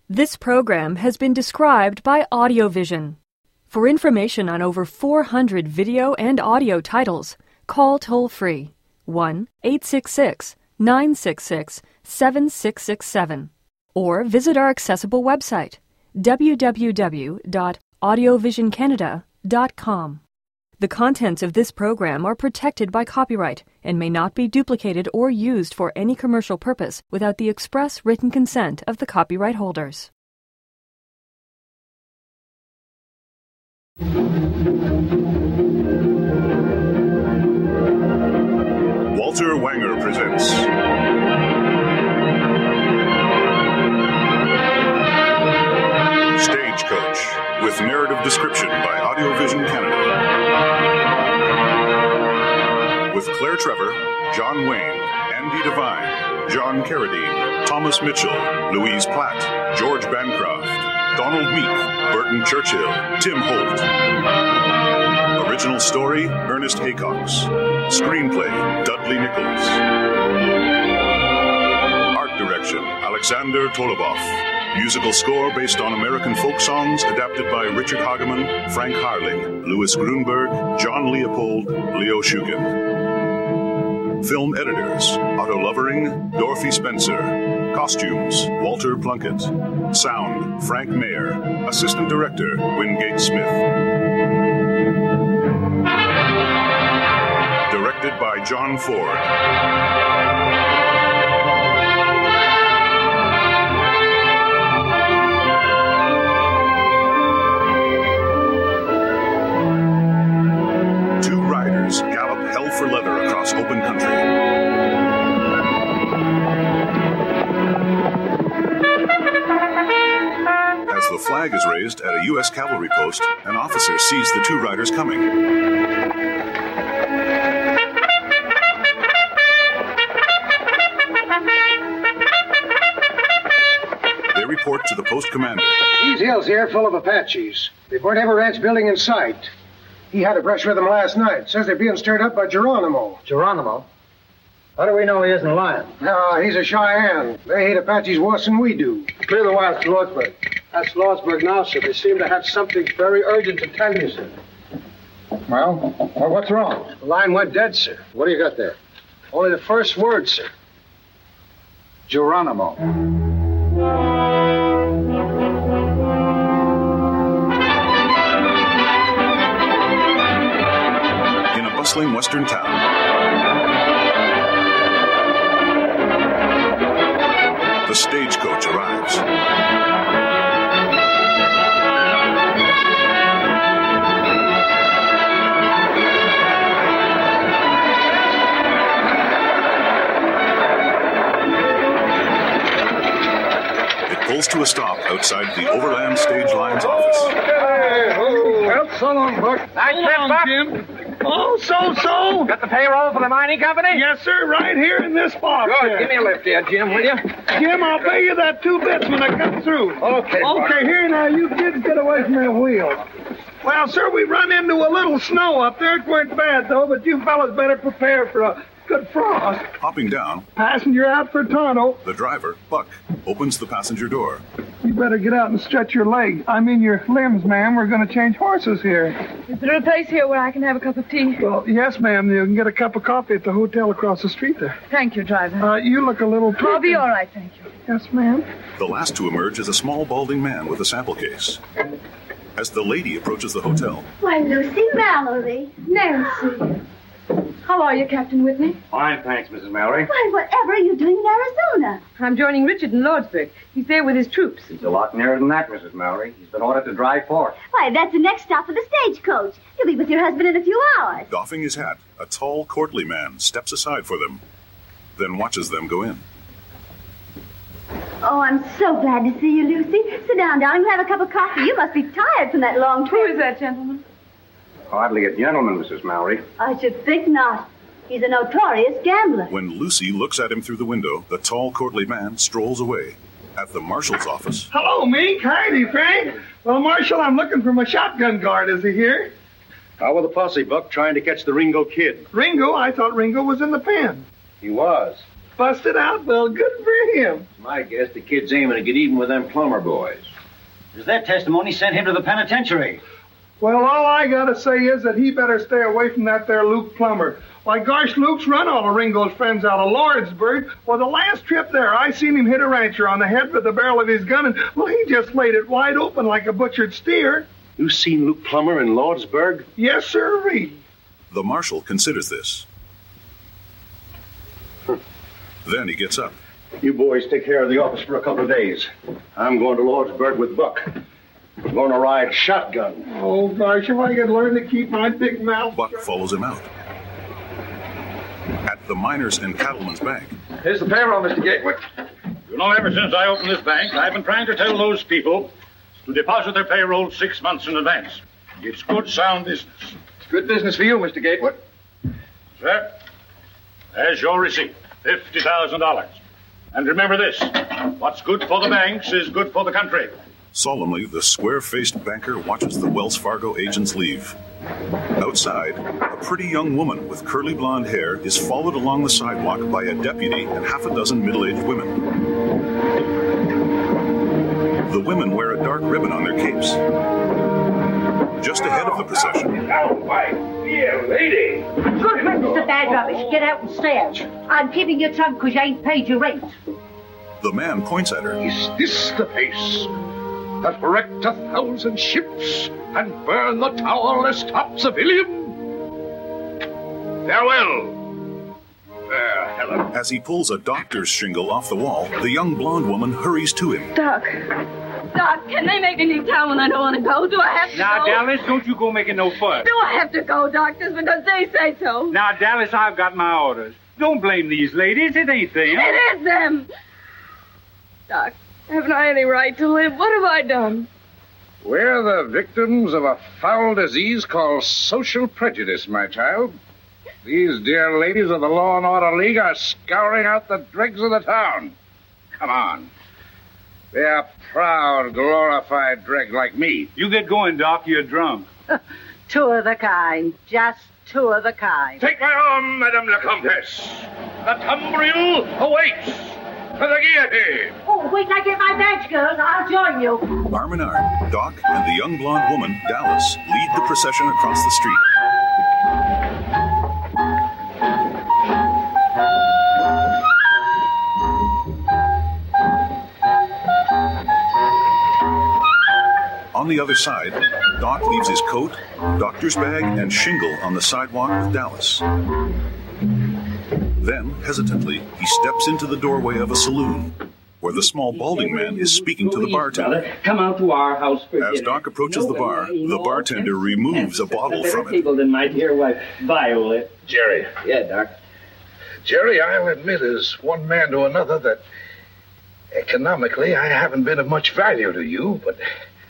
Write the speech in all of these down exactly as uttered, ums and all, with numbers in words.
This program has been described by Audiovision. For information on over four hundred video and audio titles, call toll-free one eight six six, nine six six, seven six six seven or visit our accessible website, w w w dot audiovision canada dot com. The contents of this program are protected by copyright and may not be duplicated or used for any commercial purpose without the express written consent of the copyright holders. Walter Wanger presents Stagecoach, with narrative description by Audiovision Canada. With Claire Trevor, John Wayne, Andy Devine, John Carradine, Thomas Mitchell, Louise Platt, George Bancroft, Donald Meek, Burton Churchill, Tim Holt. Original story, Ernest Haycox. Screenplay, Dudley Nichols. Art direction, Alexander Toloboff. Musical score based on American folk songs adapted by Richard Hageman, Frank Harling, Louis Grunberg, John Leopold, Leo Shukin. Film editors, Otto Lovering, Dorothy Spencer. Costumes, Walter Plunkett. Sound, Frank Mayer. Assistant director, Wingate Smith. Directed by John Ford. Two riders gallop hell for leather across open country. As the flag is raised at a U S cavalry post, an officer sees the two riders coming. They report to the post commander. These hills here full of Apaches. They weren't ever ranch building in sight. He had a brush with them last night. Says they're being stirred up by Geronimo. Geronimo? How do we know he isn't lying? No, he's a Cheyenne. They hate Apaches worse than we do. Clear the wires to Lordsburg. That's Lordsburg now, sir. They seem to have something very urgent to tell you, sir. Well, well, what's wrong? The line went dead, sir. What do you got there? Only the first word, sir. Geronimo. In a bustling western town, the stagecoach arrives. It pulls to a stop outside the Overland Stage Line's office. Hey, ho. Well, so long, Buck. Nice trip, Buck. Jim. Oh, so-so. Got the payroll for the mining company? Yes, sir, right here in this box. Good. Here. Give me a lift here, Jim, will you? Jim, I'll pay you that two bits when I come through. Okay, Buck. Okay, here now, you kids get away from that wheel. Well, sir, we run into a little snow up there. It weren't bad, though, but you fellas better prepare for a good frost. Hopping down, Passenger out for Tonto. the driver, Buck, opens the passenger door. You better get out and stretch your legs. I mean your limbs, ma'am. We're going to change horses here. Is there a place here where I can have a cup of tea? Well, yes, ma'am. You can get a cup of coffee at the hotel across the street there. Thank you, driver. Uh, you look a little... I'll be all right, thank you. Yes, ma'am. The last to emerge is a small balding man with a sample case. As the lady approaches the hotel, Why, Lucy Mallory. Nancy. How are you, Captain Whitney? Fine, thanks, Missus Mallory. Why, whatever are you doing in Arizona? I'm joining Richard in Lordsburg. He's there with his troops. He's a lot nearer than that, Missus Mallory. He's been ordered to drive forth. Why, that's the next stop of the stagecoach. You'll be with your husband in a few hours. doffing his hat, a tall, courtly man steps aside for them, then watches them go in. Oh, I'm so glad to see you, Lucy. Sit down, darling. We'll have a cup of coffee. You must be tired from that long trip. Who is that gentleman? Hardly a gentleman, Missus Mallory. I should think not. He's a notorious gambler. When Lucy looks at him through the window, the tall, courtly man strolls away. At the marshal's office... Hello, Mink. Heidi, Frank. Well, Marshal, I'm looking for my shotgun guard. Is he here? How with the posse, Buck, trying to catch the Ringo kid? Ringo? I thought Ringo was in the pen. He was. busted out. Well, good for him. My guess the kid's aiming to get even with them plumber boys. Does that testimony send him to the penitentiary? Well, all I gotta say is that he better stay away from that there Luke Plummer. Why, gosh, Luke's run all of Ringo's friends out of Lordsburg. Well, the last trip there, I seen him hit a rancher on the head with the barrel of his gun, and, well, he just laid it wide open like a butchered steer. You seen Luke Plummer in Lordsburg? Yes, sirree. The marshal considers this. Then he gets up. You boys take care of the office for a couple of days. I'm going to Lordsburg with Buck. We're going to ride shotgun. Oh, gosh, if I could learn to keep my big mouth Buck shut. follows him out. At the Miners and Cattlemen's Bank. Here's the payroll, Mister Gatewood. You know, ever since I opened this bank, I've been trying to tell those people to deposit their payroll six months in advance. It's good, sound business. It's good business for you, Mister Gatewood. Sir, there's your receipt, fifty thousand dollars. And remember this, what's good for the banks is good for the country. Solemnly, the square-faced banker watches the Wells Fargo agents leave. Outside, a pretty young woman with curly blonde hair is followed along the sidewalk by a deputy and half a dozen middle-aged women. The women wear a dark ribbon on their capes. Just ahead of the procession. Oh, my dear lady. Good goodness of bad rubbish. Get out and stare. I'm keeping your tongue because you ain't paid your rent. The man points at her. Is this the pace that wrecked a thousand ships and burned the towerless top civilian? Farewell, fair Helen. As he pulls a doctor's shingle off the wall, the young blonde woman hurries to him. Doc. Doc, can they make me leave town when I don't want to go? Do I have to now, go? Now, Dallas, don't you go making no fuss. Do I have to go, doctors, because they say so? Now, Dallas, I've got my orders. Don't blame these ladies. It ain't them. It is them. Doc, haven't I any right to live? What have I done? We're the victims of a foul disease called social prejudice, my child. These dear ladies of the Law and Order League are scouring out the dregs of the town. Come on. They are proud, glorified dregs like me. You get going, Doc. You're drunk. Two of the kind. Just two of the kind. Take my arm, Madame la Comtesse. The tumbril awaits. For the guillotine. Oh, wait till I get my badge, girls. I'll join you. Arm in arm, Doc and the young blonde woman, Dallas, lead the procession across the street. On the other side, Doc leaves his coat, doctor's bag, and shingle on the sidewalk with Dallas. Then, hesitantly, he steps into the doorway of a saloon, where the small balding man is speaking to the bartender. Come out to our house for As dinner. Doc approaches the bar, the bartender removes a bottle from it. People than my dear wife, Viola. Jerry. Yeah, Doc. Jerry, I'll admit as one man to another that economically I haven't been of much value to you, but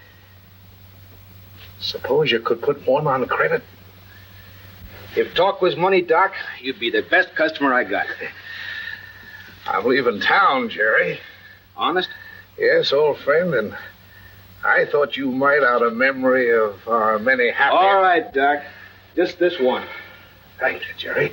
suppose you could put one on credit. If talk was money, Doc, you'd be the best customer I got. I'm leaving town, Jerry. Honest? Yes, old friend, and I thought you might, out of memory of our many happy... All right, Doc. Just this one. Thank you, Jerry.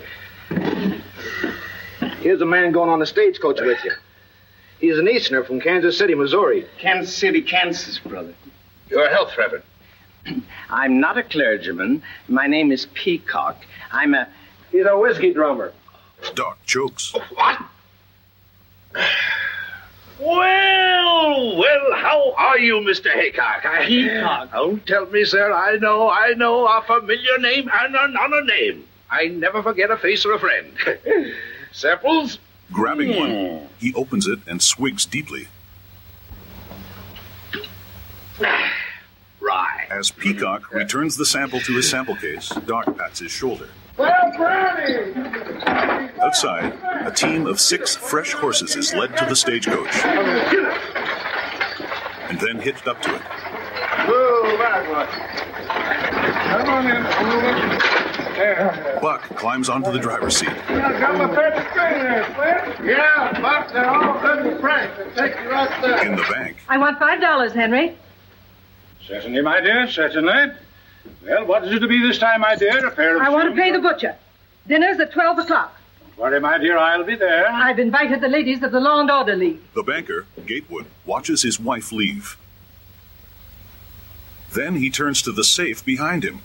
Here's a man going on the stagecoach with you. He's an Easterner from Kansas City, Missouri. Kansas City, Kansas, brother. Your health, Reverend. I'm not a clergyman. My name is Peacock. I'm a... He's a whiskey drummer. Doc chokes. What? Well, well, how are you, Mister Haycock? I, Peacock. Don't tell me, sir. I know, I know a familiar name and an honor name. I never forget a face or a friend. Samples? Grabbing mm. one, he opens it and swigs deeply. Right. As Peacock returns the sample to his sample case, Doc pats his shoulder. Well, Brownie! Outside, a team of six fresh horses is led to the stagecoach and then hitched up to it. Whoa, back one. Come on in. There. Buck climbs onto the driver's seat. I got my favorite string there, Flint. Yeah, Buck, they're all good and frank. They'll take you right there. In the bank. I want five dollars, Henry. Certainly, my dear, certainly. Well, what is it to be this time, my dear? A pair of I want to pay the butcher. Dinner's at twelve o'clock. worry, my dear, I'll be there. I've invited the ladies of the Law and Order League. The banker, Gatewood, watches his wife leave. Then he turns to the safe behind him.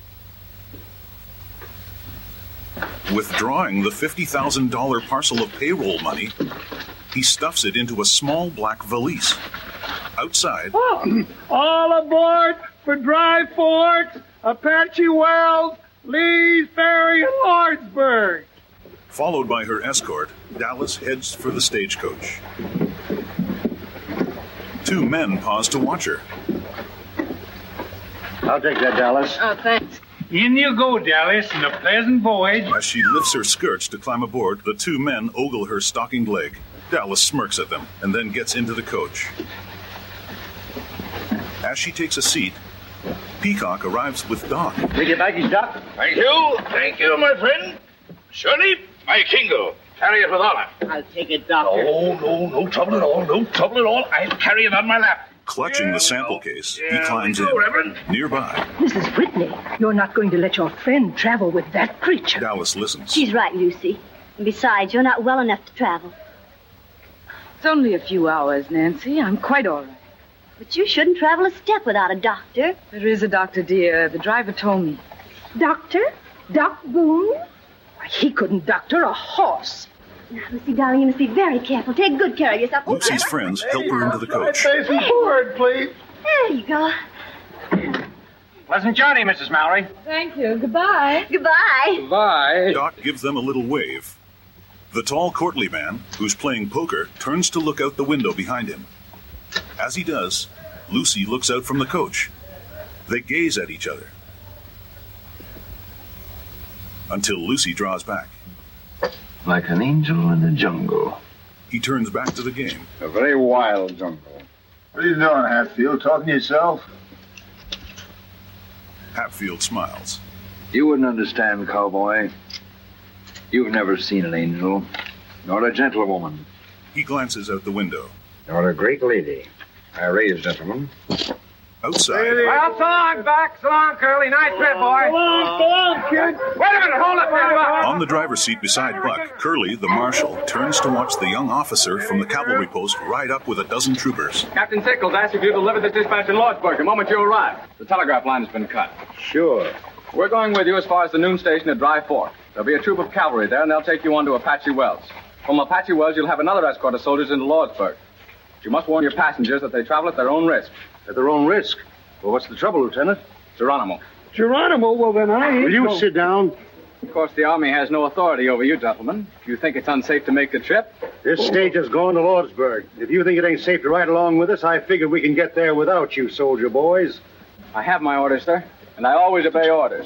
Withdrawing the fifty thousand dollars parcel of payroll money, he stuffs it into a small black valise. Outside... Oh, all aboard for Dry Forks, Apache Wells, Lee's Ferry, and Lordsburg. Followed by her escort, Dallas heads for the stagecoach. Two men pause to watch her. I'll take that, Dallas. Oh, thanks. In you go, Dallas, and a pleasant voyage. As she lifts her skirts to climb aboard, the two men ogle her stockinged leg. Dallas smirks at them and then gets into the coach. As she takes a seat, Peacock arrives with Doc. Take your baggage, Doc. Thank you. Thank you, my friend. Shirley, my Kingo. Carry it with honor. I'll take it, Doctor. No, no, no trouble at all. No trouble at all. I'll carry it on my lap. Clutching yeah, the sample case, yeah, he climbs in. go, Reverend. Nearby, Missus Whitney, you're not going to let your friend travel with that creature. Dallas listens. She's right, Lucy. And besides, you're not well enough to travel. It's only a few hours, Nancy. I'm quite all right. But you shouldn't travel a step without a doctor. There is a doctor, dear. The driver told me. Doctor? Doc Boone? Why, he couldn't doctor a horse. Now, Lucy, darling, you must be very careful. Take good care of yourself. Lucy's friends help her into the coach. Facing forward, please. There you go. Pleasant journey, Missus Mallory. Thank you. Goodbye. Goodbye. Bye. Doc gives them a little wave. The tall, courtly man, who's playing poker, turns to look out the window behind him. As he does, Lucy looks out from the coach. They gaze at each other. Until Lucy draws back. Like an angel in the jungle. He turns back to the game. A very wild jungle. What are you doing, Hatfield? Talking to yourself? Hatfield smiles. You wouldn't understand, cowboy. You've never seen an angel, nor a gentlewoman, He glances out the window. nor a great lady. I raised gentlemen. Outside, Well, so long, Buck. So long, Curly. Nice trip, boy. Come on, come on, kid. Wait a minute. Hold it there, Buck. on the driver's seat beside Buck, Curly, the marshal, turns to watch the young officer from the cavalry post ride up with a dozen troopers. Captain Sickles asked if you deliver this dispatch in Lordsburg the moment you arrive. The telegraph line has been cut. Sure. We're going with you as far as the noon station at Dry Fork. There'll be a troop of cavalry there, and they'll take you on to Apache Wells. From Apache Wells, you'll have another escort of soldiers into Lordsburg. But you must warn your passengers that they travel at their own risk. At their own risk. Well, what's the trouble, Lieutenant? Geronimo. Geronimo, well, then I ain't Will you no- sit down? Of course, the Army has no authority over you, gentlemen. If you think it's unsafe to make the trip, This stage is going to Lordsburg. If you think it ain't safe to ride along with us, I figure we can get there without you, soldier boys. I have my orders, sir, and I always obey orders.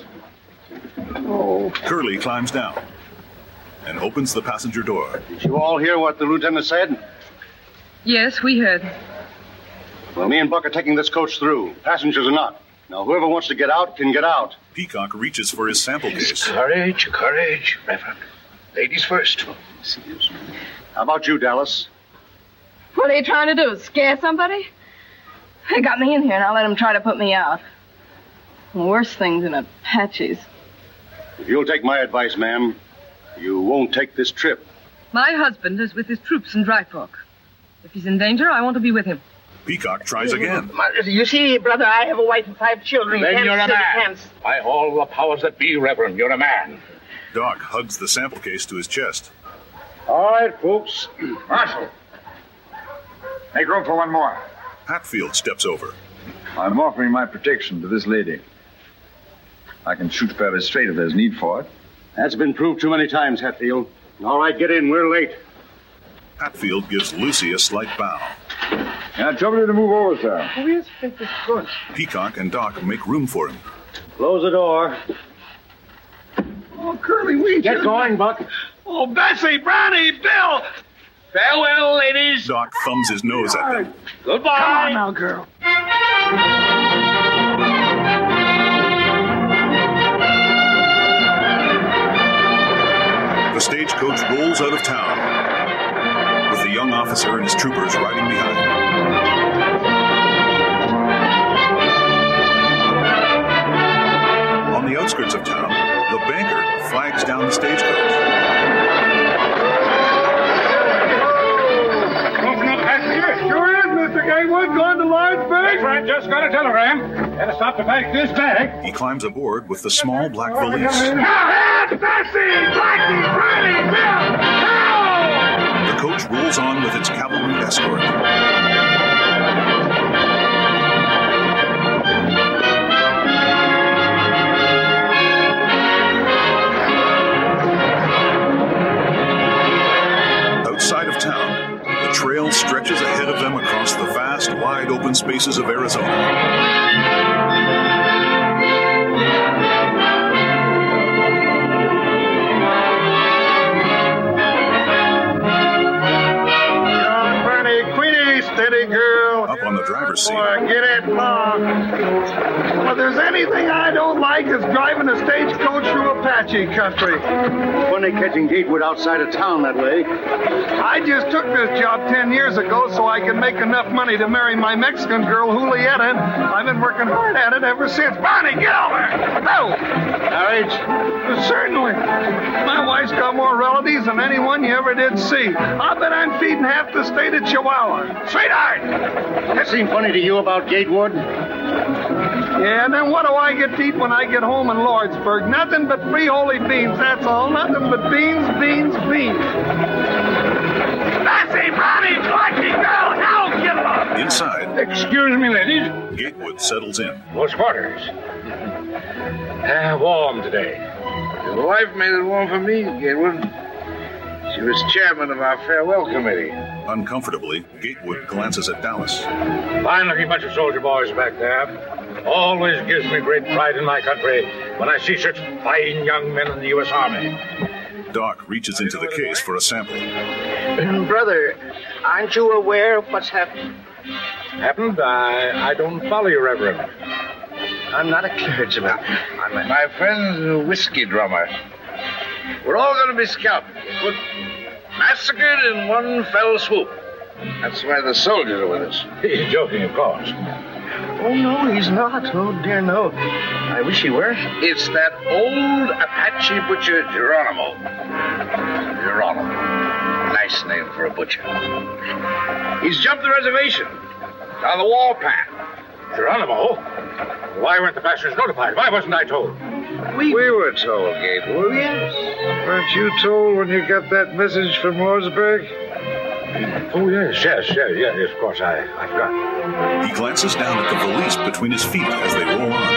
Oh. Curly climbs down and opens the passenger door. Did you all hear what the lieutenant said? Yes, we heard. Well, me and Buck are taking this coach through. Passengers are not. Now, whoever wants to get out can get out. Peacock reaches for his sample case. Courage, courage, Reverend. Ladies first. How about you, Dallas? What are you trying to do? Scare somebody? They got me in here, and I'll let them try to put me out. Worse things than Apaches. If you'll take my advice, ma'am, you won't take this trip. My husband is with his troops in Dry Fork. If he's in danger, I want to be with him. Peacock tries again. You see, brother, I have a wife and five children. Then Can't you're a sit man. against- By all the powers that be, Reverend, you're a man. Doc hugs the sample case to his chest. All right, folks. Marshal, make room for one more. Hatfield steps over. I'm offering my protection to this lady. I can shoot fairly straight if there's need for it. That's been proved too many times, Hatfield. All right, get in. We're late. Hatfield gives Lucy a slight bow. Can I trouble you to move over, sir? Oh, yes, this is good. Peacock and Doc make room for him. Close the door. Oh, Curly, we Get just- going, Buck. Oh, Bessie, Brownie, Bill. Farewell, ladies. Doc thumbs his nose at them. Goodbye. Come on now, girl. The stagecoach rolls out of town, with the young officer and his troopers riding behind. On the outskirts of town, the banker flags down the stagecoach. Lawrenceburg? Frank just got a telegram. Had to stop to pack this bag. He climbs aboard with the small black valise. Now, Bessie! Blackie! Riley! Bill! The coach rolls on with its cavalry escort. Outside of town, the trail stretches ahead of them across the vast, wide open spaces of Arizona. Steady, girl. Up on the driver's seat. Boy, get it long. Well, if there's anything I don't like, it's driving a stagecoach through Apache country. Funny catching Gatewood outside of town that way. I just took this job ten years ago so I could make enough money to marry my Mexican girl, Julieta. And I've been working hard at it ever since. Bonnie, get over! No! Marriage? Certainly. My wife's got more relatives than anyone you ever did see. I bet I'm feeding half the state of Chihuahua. Sweetheart! That seemed funny to you about Gatewood? Yeah, and then what do I get to eat when I get home in Lordsburg? Nothing but free holy beans, that's all. Nothing but beans, beans, beans. Bessie, Bonnie, Blackie, girl, now get up! Inside. Excuse me, ladies. Gatewood settles in. Close quarters. Uh, warm today. Your wife made it warm for me, Gatewood. She was chairman of our farewell committee. Uncomfortably, Gatewood glances at Dallas. Fine-looking bunch of soldier boys back there. Always gives me great pride in my country when I see such fine young men in the U S Army. Doc reaches into the case for a sample. Brother, aren't you aware of what's happened? Happened? I, I don't follow you, Reverend. I'm not a clergyman. I'm a... My friend's a whiskey drummer. We're all going to be scalped. Massacred in one fell swoop. That's why the soldiers are with us. He's joking, of course. Oh, no, he's not. Oh, dear, no. I wish he were. It's that old Apache butcher, Geronimo. Geronimo. Nice name for a butcher. He's jumped the reservation. Down the wall path. Geronimo? Why weren't the passengers notified? Why wasn't I told? We, we were told, Gatewood. Yes. Weren't you told when you got that message from Lordsburg? Oh, yes, yes, yes, yes, yes, of course, I, I forgot. He glances down at the valise between his feet as they roll on.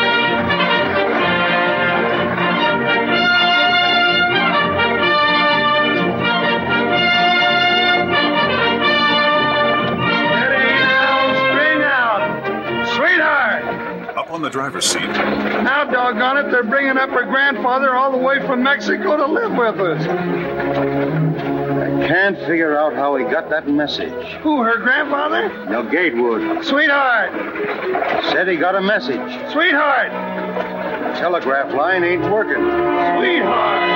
On the driver's seat. Now, doggone it, they're bringing up her grandfather all the way from Mexico to live with us. I can't figure out how he got that message. Who, her grandfather? No, Gatewood. Sweetheart. Said he got a message. Sweetheart. The telegraph line ain't working. Sweetheart.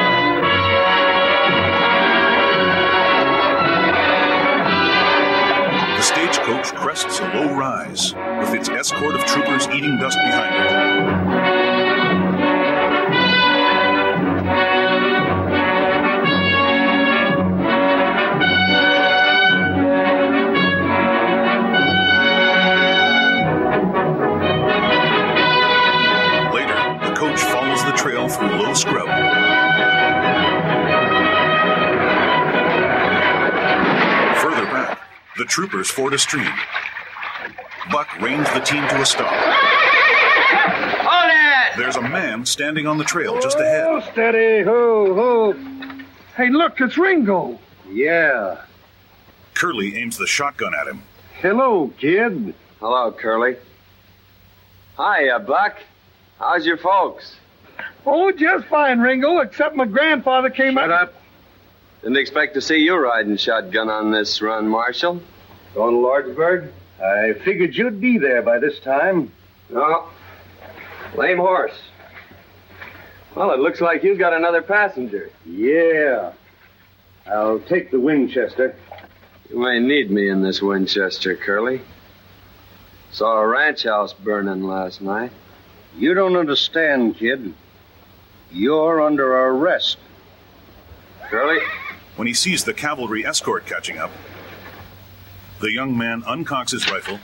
The stagecoach crests a low rise, with its escort of troopers eating dust behind it. Later, the coach follows the trail through low scrub. Further back, the troopers ford a stream. Buck reins the team to a stop. Hold it! There's a man standing on the trail just ahead. Oh, steady. Ho, ho. Hey, look, it's Ringo. Yeah. Curly aims the shotgun at him. Hello, kid. Hello, Curly. Hiya, Buck. How's your folks? Oh, just fine, Ringo, except my grandfather came Shut up... up. Didn't expect to see you riding shotgun on this run, Marshal. Going to Lordsburg? I figured you'd be there by this time. No. Lame horse. Well, it looks like you've got another passenger. Yeah. I'll take the Winchester. You may need me in this Winchester, Curly. Saw a ranch house burning last night. You don't understand, kid. You're under arrest. Curly? When he sees the cavalry escort catching up, The young man uncocks his rifle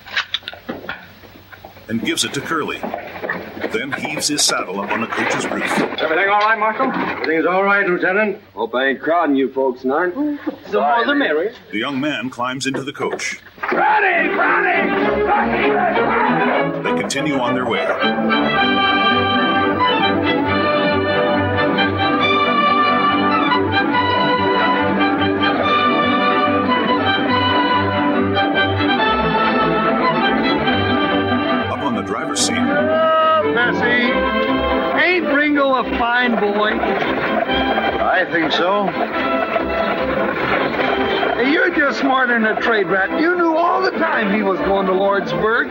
and gives it to Curly. Then heaves his saddle up on the coach's roof. Is everything all right, Marshal? Everything's all right, Lieutenant. Hope I ain't crowding you folks, none. The more the merrier. The young man climbs into the coach. Ready, ready! They continue on their way. Up on the driver's seat. Oh, Bessie, ain't Ringo a fine boy? I think so. Hey, you're just smarter than a trade rat. You knew all the time he was going to Lordsburg.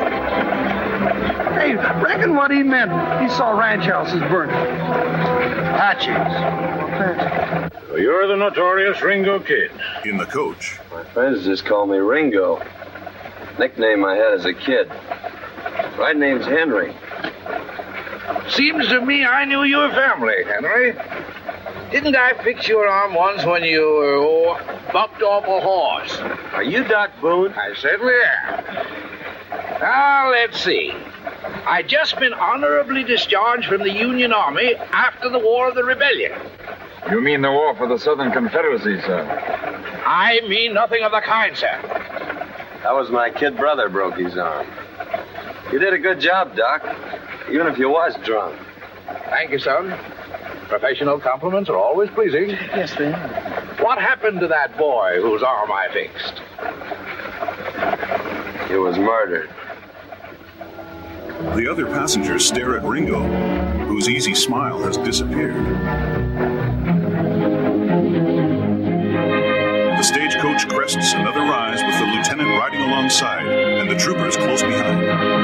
Hey, reckon what he meant. He saw ranch houses burning. Patches. So you're the notorious Ringo Kid. In the coach. My friends just call me Ringo. Nickname I had as a kid. Right name's Henry. Seems to me I knew your family, Henry. Didn't I fix your arm once when you were oh, bucked off a horse? Are you Doc Boone? I certainly am. Now, let's see. I just been honorably discharged from the Union Army after the War of the Rebellion. You mean the war for the Southern Confederacy, sir? I mean nothing of the kind, sir. That was my kid brother broke his arm. You did a good job, Doc, even if you was drunk. Thank you, son. Professional compliments are always pleasing. Yes, sir. What happened to that boy whose arm I fixed? He was murdered. The other passengers stare at Ringo, whose easy smile has disappeared. The stagecoach crests another rise with the lieutenant riding alongside and the troopers close behind.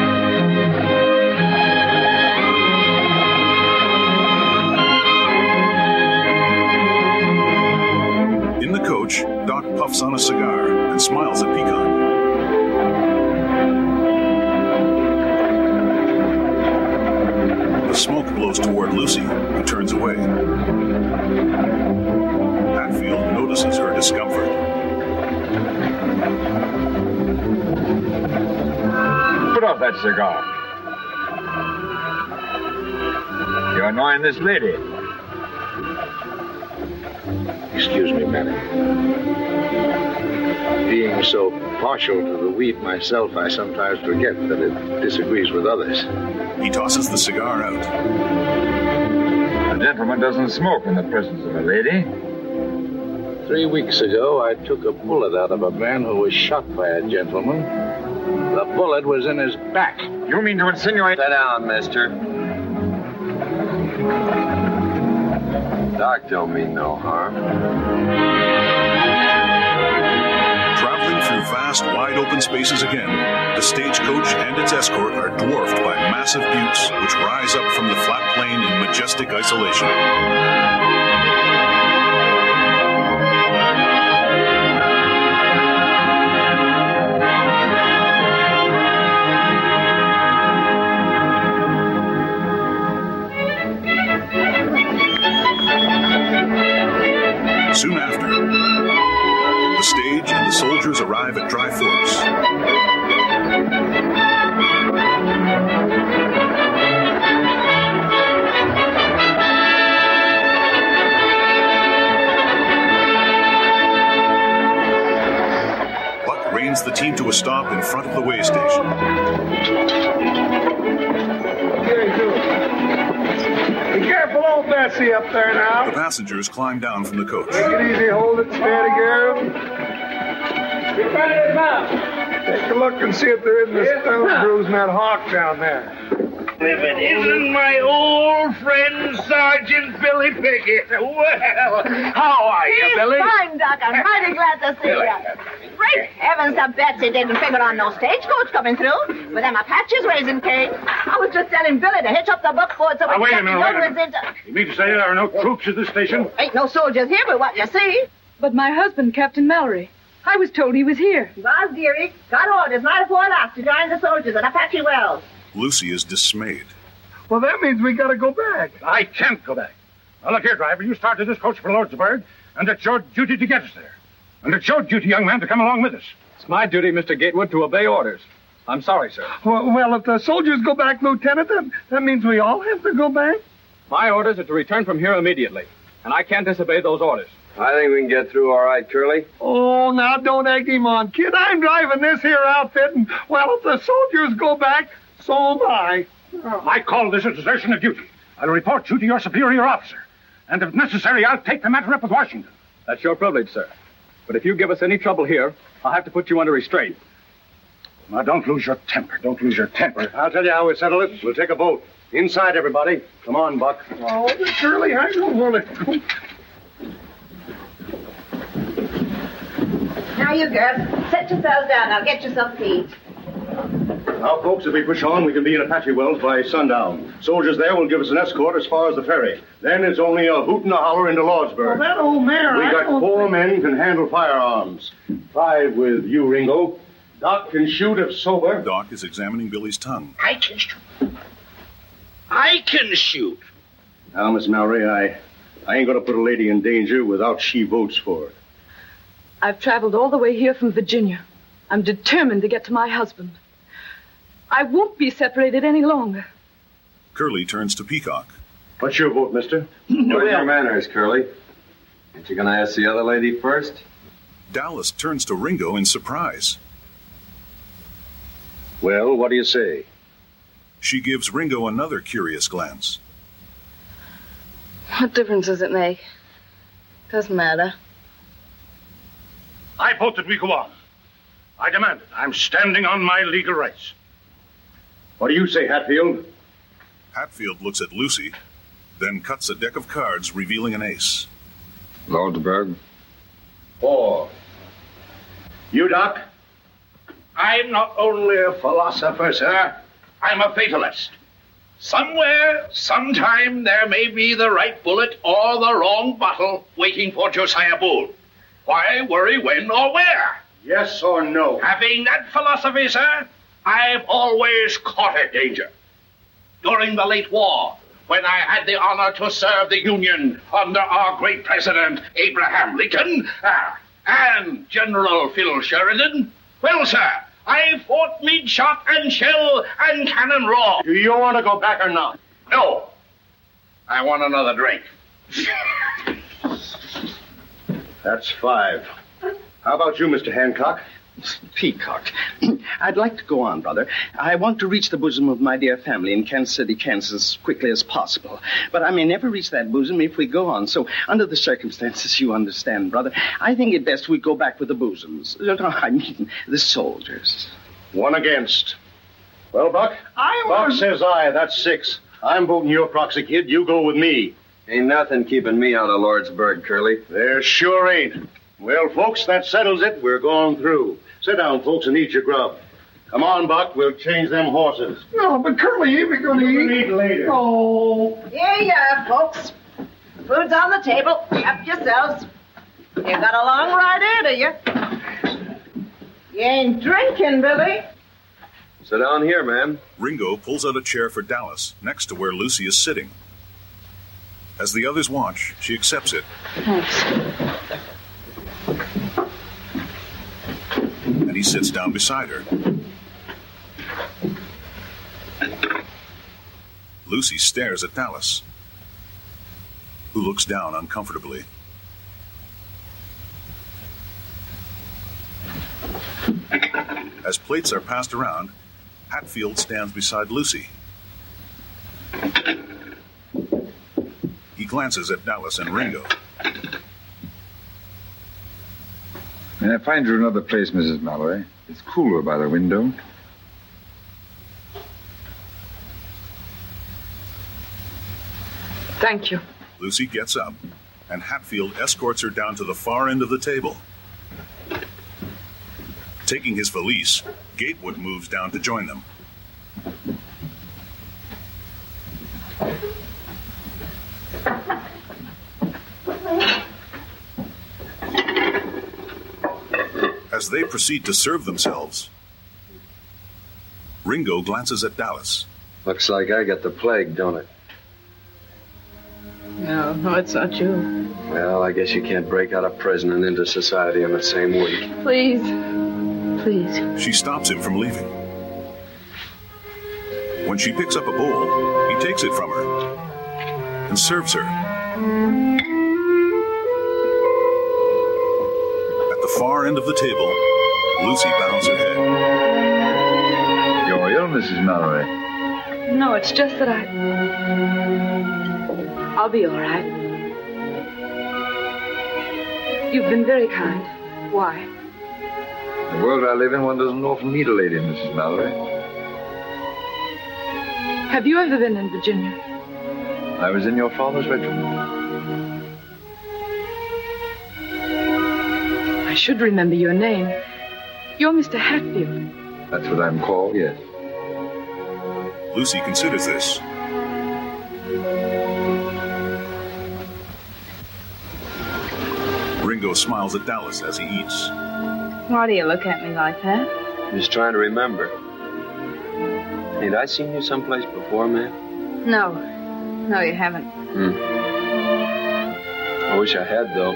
In the coach, Doc puffs on a cigar and smiles at Peacock. The smoke blows toward Lucy, who turns away. Hatfield notices her discomfort. Put off that cigar. You're annoying this lady. Excuse me, Manny. Being so partial to the wheat myself, I sometimes forget that it disagrees with others. He tosses the cigar out. A gentleman doesn't smoke in the presence of a lady. Three weeks ago, I took a bullet out of a man who was shot by a gentleman. The bullet was in his back. You mean to insinuate... Sit down, mister. Doc don't mean no harm. Traveling through vast, wide-open spaces again, the stagecoach and its escort are dwarfed by massive buttes which rise up from the flat plain in majestic isolation. Soon after, the stage and the soldiers arrive at Dry Forks. Buck reins the team to a stop in front of the way station. Be careful, old Bessie up there now. The passengers climb down from the coach. Take it easy, hold it steady, girl. Take a look and see if there isn't a stone bruise in that hawk down there. If it isn't my old friend, Sergeant Billy Pickett. Well, how are you, He's Billy? fine, Doc. I'm mighty glad to see Billy. you. Great heavens, that Betsy didn't figure on no stagecoach coming through with them Apaches raising cane. I was just telling Billy to hitch up the buckboard so we Now, wait a can get minute, the wait a young minute. into... You mean to say there are no troops at this station? Ain't no soldiers here but what you see. But my husband, Captain Mallory, I was told he was here. Was, dearie. Got orders night before last to join the soldiers at Apache Wells. Lucy is dismayed. Well, that means we gotta go back. I can't go back. Now, look here, driver. You started this coach for Lordsburg, and it's your duty to get us there. And it's your duty, young man, to come along with us. It's my duty, Mister Gatewood, to obey orders. I'm sorry, sir. Well, well, if the soldiers go back, Lieutenant, then that means we all have to go back? My orders are to return from here immediately, and I can't disobey those orders. I think we can get through all right, Curly. Oh, now don't egg him on, kid. I'm driving this here outfit, and, well, if the soldiers go back, so am I. Oh. I call this a desertion of duty. I'll report you to your superior officer. And if necessary, I'll take the matter up with Washington. That's your privilege, sir. But if you give us any trouble here, I'll have to put you under restraint. Now, don't lose your temper. Don't lose your temper. I'll tell you how we settle it. We'll take a boat. Inside, everybody. Come on, Buck. Oh, Curly, I don't want to go. Now, you girls, set yourselves down. I'll get you some feed. Now, folks, if we push on, we can be in Apache Wells by sundown. Soldiers there will give us an escort as far as the ferry. Then it's only a hoot and a holler into Lordsburg. Well, that old mare, We I got don't four think... men can handle firearms. Five with you, Ringo. Doc can shoot if sober. Doc is examining Billy's tongue. I can shoot. I can shoot. Now, Miss Mallory, I, I ain't going to put a lady in danger without she votes for it. I've traveled all the way here from Virginia. I'm determined to get to my husband. I won't be separated any longer. Curly turns to Peacock. What's your vote, mister? What's your manners, Curly? Ain't you going to ask the other lady first? Dallas turns to Ringo in surprise. Well, what do you say? She gives Ringo another curious glance. What difference does it make? Doesn't matter. I vote that we go on. I demand it. I'm standing on my legal rights. What do you say, Hatfield? Hatfield looks at Lucy, then cuts a deck of cards, revealing an ace. Lordsburg. Four. You, Doc? I'm not only a philosopher, sir. I'm a fatalist. Somewhere, sometime, there may be the right bullet or the wrong bottle waiting for Josiah Boone. Why worry when or where? Yes or no? Having that philosophy, sir, I've always courted danger. During the late war, when I had the honor to serve the Union under our great president, Abraham Lincoln, uh, and General Phil Sheridan, well, sir, I fought mid shot and shell and cannon raw. Do you want to go back or not? No. I want another drink. That's five. How about you, Mister Hancock? Peacock. I'd like to go on, brother. I want to reach the bosom of my dear family in Kansas City, Kansas, as quickly as possible. But I may never reach that bosom if we go on. So, under the circumstances, you understand, brother, I think it best we go back with the bosoms. I mean, the soldiers. One against. Well, Buck? I Buck was... says aye. That's six. I'm voting your proxy, kid. You go with me. Ain't nothing keeping me out of Lordsburg, Curly. There sure ain't. Well, folks, that settles it. We're going through. Sit down, folks, and eat your grub. Come on, Buck. We'll change them horses. No, but Curly, you ain't going to eat. eat later. Oh. Here you are, folks. Food's on the table. Help yourselves. You got a long ride ahead of you. You ain't drinking, Billy. Sit down here, ma'am. Ringo pulls out a chair for Dallas, next to where Lucy is sitting. As the others watch, she accepts it. Thanks. And he sits down beside her. Lucy stares at Dallas, who looks down uncomfortably. As plates are passed around, Hatfield stands beside Lucy. He glances at Dallas and Ringo. May I find you another place, Missus Mallory? It's cooler by the window. Thank you. Lucy gets up, and Hatfield escorts her down to the far end of the table. Taking his valise, Gatewood moves down to join them. As they proceed to serve themselves, Ringo glances at Dallas. Looks like I got the plague, don't it? No, no, it's not you. Well, I guess you can't break out of prison and into society in the same week. Please. Please. She stops him from leaving. When she picks up a bowl, he takes it from her and serves her. At the far end of the table, Lucy bows her head. You're ill, Missus Mallory. No, it's just that I... I'll be all right. You've been very kind. Why? The world I live in, one doesn't often meet a lady, Missus Mallory. Have you ever been in Virginia? I was in your father's regiment. I should remember your name. You're Mister Hatfield. That's what I'm called, yes. Lucy considers this. Ringo smiles at Dallas as he eats. Why do you look at me like that? I'm just trying to remember. Ain't I seen you someplace before, man? No. No, you haven't. Hmm. I wish I had, though.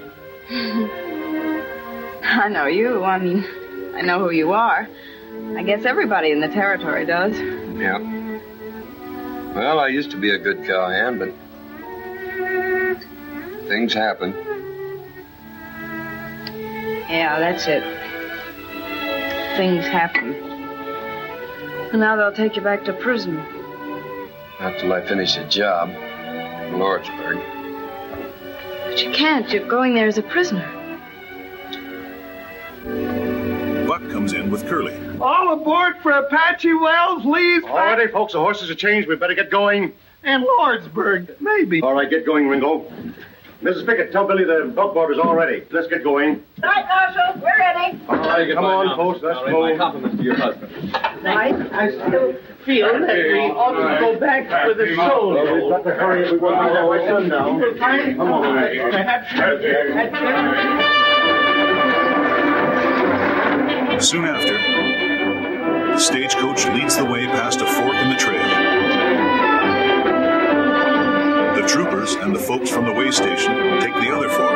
I know you. I mean, I know who you are. I guess everybody in the territory does. Yeah. Well, I used to be a good cowhand, but things happen. Yeah, that's it. Things happen. And now they'll take you back to prison. Not till I finish a job in Lordsburg. But you can't. You're going there as a prisoner. Buck comes in with Curly. All aboard for Apache Wells, Lee's. All righty, folks. The horses are changed. We better get going. And Lordsburg, maybe. All right, get going, Ringo. Missus Pickett, tell Billy the buckboard is all ready. Let's get going. Right, Marshal. We're ready. All right, come on, now. folks. Let's I'll go. my compliments to your husband. Right. I still feel that we ought to go back for the soul. Well, we've got to hurry if we want to be there by sundown. Come on. Soon after, the stagecoach leads the way past a fork in the trail. The troopers and the folks from the way station take the other fork.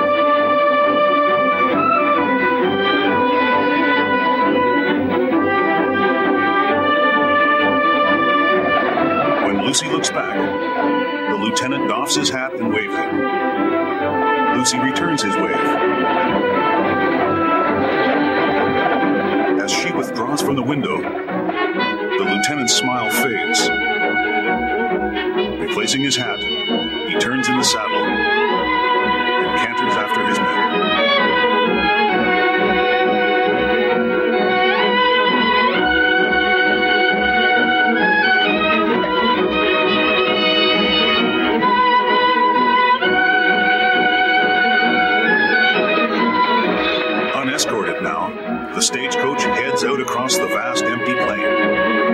When Lucy looks back, the lieutenant doffs his hat and waves it. Lucy returns his wave. As she withdraws from the window, the lieutenant's smile fades. Replacing his hat, he turns in the saddle and canters after his men. Unescorted now, the stagecoach heads out across the vast empty plain.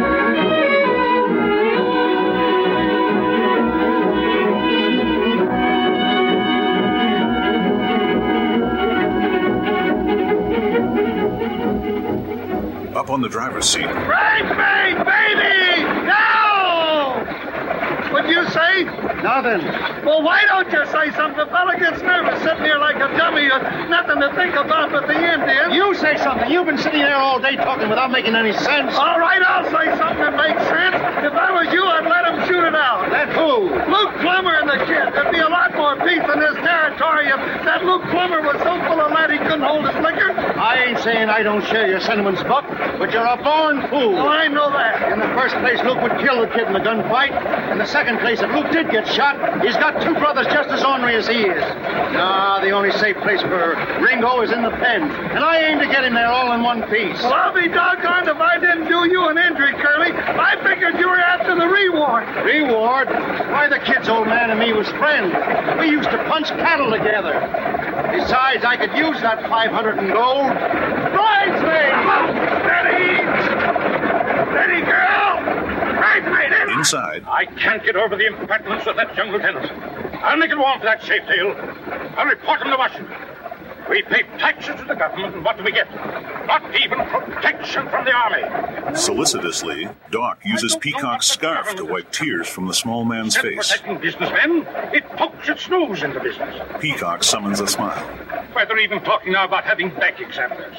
Up on the driver's seat, Break me, baby! No! What'd you say? Nothing. Well, why don't you say something? The fella gets nervous sitting here like a dummy. Uh, nothing to think about but the Indians. You say something. You've been sitting there all day talking without making any sense. All right, I'll say something that makes sense. If I was you, I'd let him shoot it out. That who? Luke Plummer and the kid. There'd be a lot more peace in this territory if that Luke Plummer was so full of lead he couldn't hold his liquor. I ain't saying I don't share your sentiments, Buck, but you're a born fool. Oh, I know that. In the first place, Luke would kill the kid in the gunfight. In the second place, if Luke did get shot, he's got two brothers just as ornery as he is. Nah, the only safe place for Ringo is in the pen, and I aim to get him there all in one piece. Well, I'll be doggone if I didn't do you an injury, Curly. I figured you were after the reward. Reward? Why, the kid's old man and me was friends. We used to punch cattle together. Besides, I could use that five hundred in gold. Bridesmaid! Steady! Steady, girl! Bridesmaid! Inside, I can't get over the impertinence of that young lieutenant. I'll make it warm for that Shafetail. I'll report him to Washington. We pay taxes to the government, and what do we get? Not even protection from the army. solicitously, Doc uses Peacock's scarf to wipe tears from the small man's Instead of face. protecting businessmen, it pokes its nose into business. Peacock summons a smile. Why, they're even talking now about having back examiners.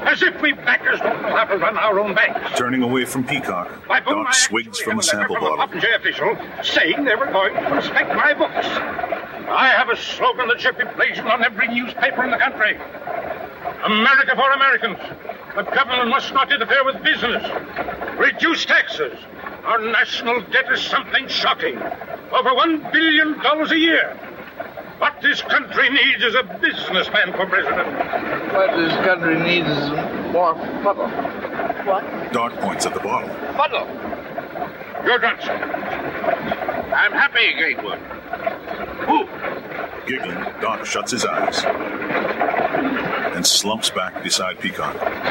As if we backers don't know how to run our own banks. Turning away from Peacock, Doc swigs from a sample bottle. From a Popinjay official saying they were going to inspect my books. I have a slogan that should be blazoned on every newspaper in the country. America for Americans. The government must not interfere with business. Reduce taxes. Our national debt is something shocking. Over one billion dollars a year. What this country needs is a businessman for president. What this country needs is more fuddle. What? Doc points at the bottle. Fuddle. You're drunk, sir. I'm happy, Gatewood. Who? Giggling, Doc shuts his eyes and slumps back beside Peacock.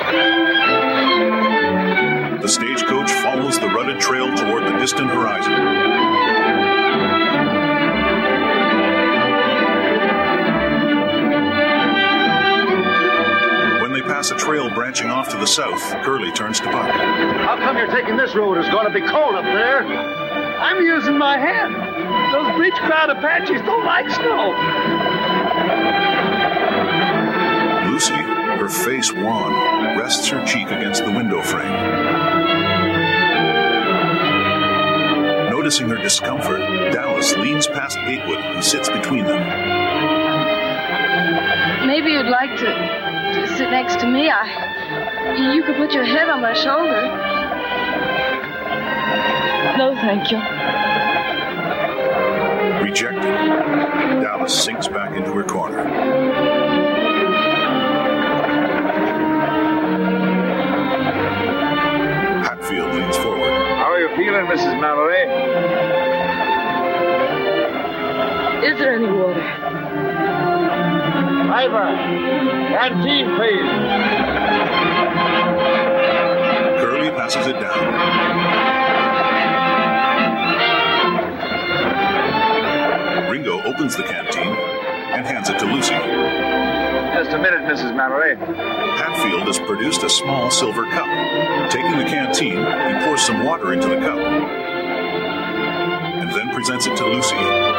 The stagecoach follows the rutted trail toward the distant horizon. Pass a trail branching off to the south, Curly turns to Buck. How come you're taking this road? It's going to be cold up there. I'm using my head. Those breech crowd Apaches don't like snow. Lucy, her face wan, rests her cheek against the window frame. Noticing her discomfort, Dallas leans past Gatewood and sits between them. Maybe you'd like to... sit next to me. I... You could put your head on my shoulder. No, thank you. Rejected, Dallas sinks back into her corner. Hatfield leans forward. How are you feeling, Missus Mallory? Is there any water? Ivor, canteen, please. Curly passes it down. Ringo opens the canteen and hands it to Lucy. Just a minute, Missus Mallory. Hatfield has produced a small silver cup. Taking the canteen, he pours some water into the cup and then presents it to Lucy.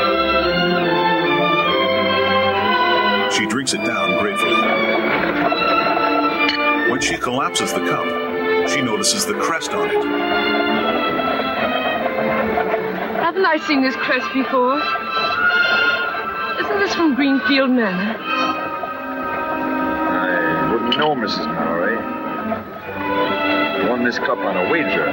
She drinks it down gratefully. When she collapses the cup, she notices the crest on it. Haven't I seen this crest before? Isn't this from Greenfield Manor? I wouldn't know, Missus Mallory. You won this cup on a wager.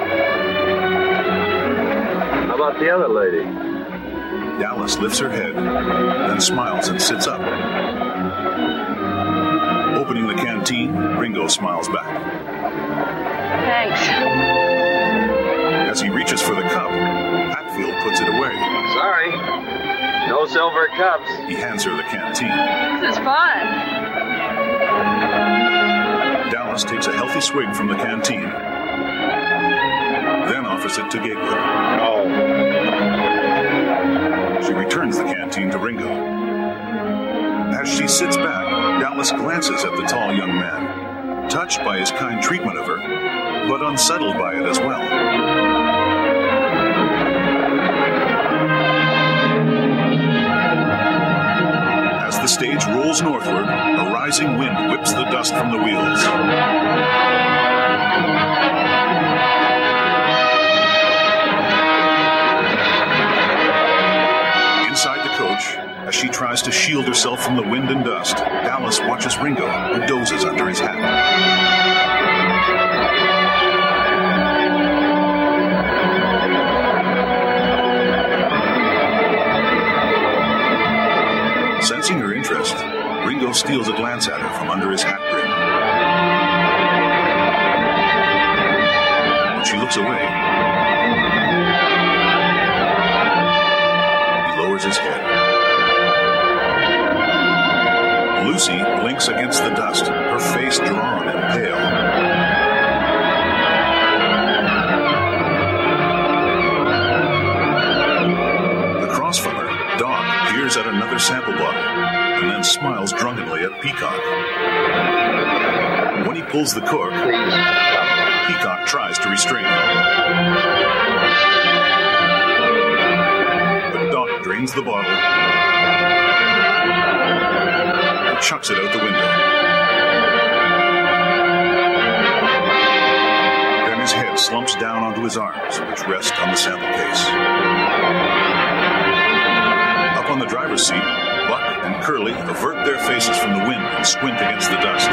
How about the other lady? Dallas lifts her head, then smiles and sits up. Opening the canteen, Ringo smiles back. Thanks. As he reaches for the cup, Hatfield puts it away. Sorry. No silver cups. He hands her the canteen. This is fun. Dallas takes a healthy swig from the canteen, then offers it to Gatewood. No. She returns the canteen to Ringo. As she sits back, Dallas glances at the tall young man, touched by his kind treatment of her, but unsettled by it as well. As the stage rolls northward, a rising wind whips the dust from the wheels. Inside the coach, as she tries to shield herself from the wind and dust, Dallas watches Ringo, who dozes under his hat. Sensing her interest, Ringo steals a glance at her from under his hat brim. When she looks away, he lowers his head. Lucy blinks against the dust, her face drawn and pale. Across from her, Doc peers at another sample bottle and then smiles drunkenly at Peacock. When he pulls the cork, Peacock tries to restrain him. But Doc drains the bottle and chucks it out the window. Curly's head slumps down onto his arms, which rest on the sample case. Up on the driver's seat, Buck and Curly avert their faces from the wind and squint against the dust.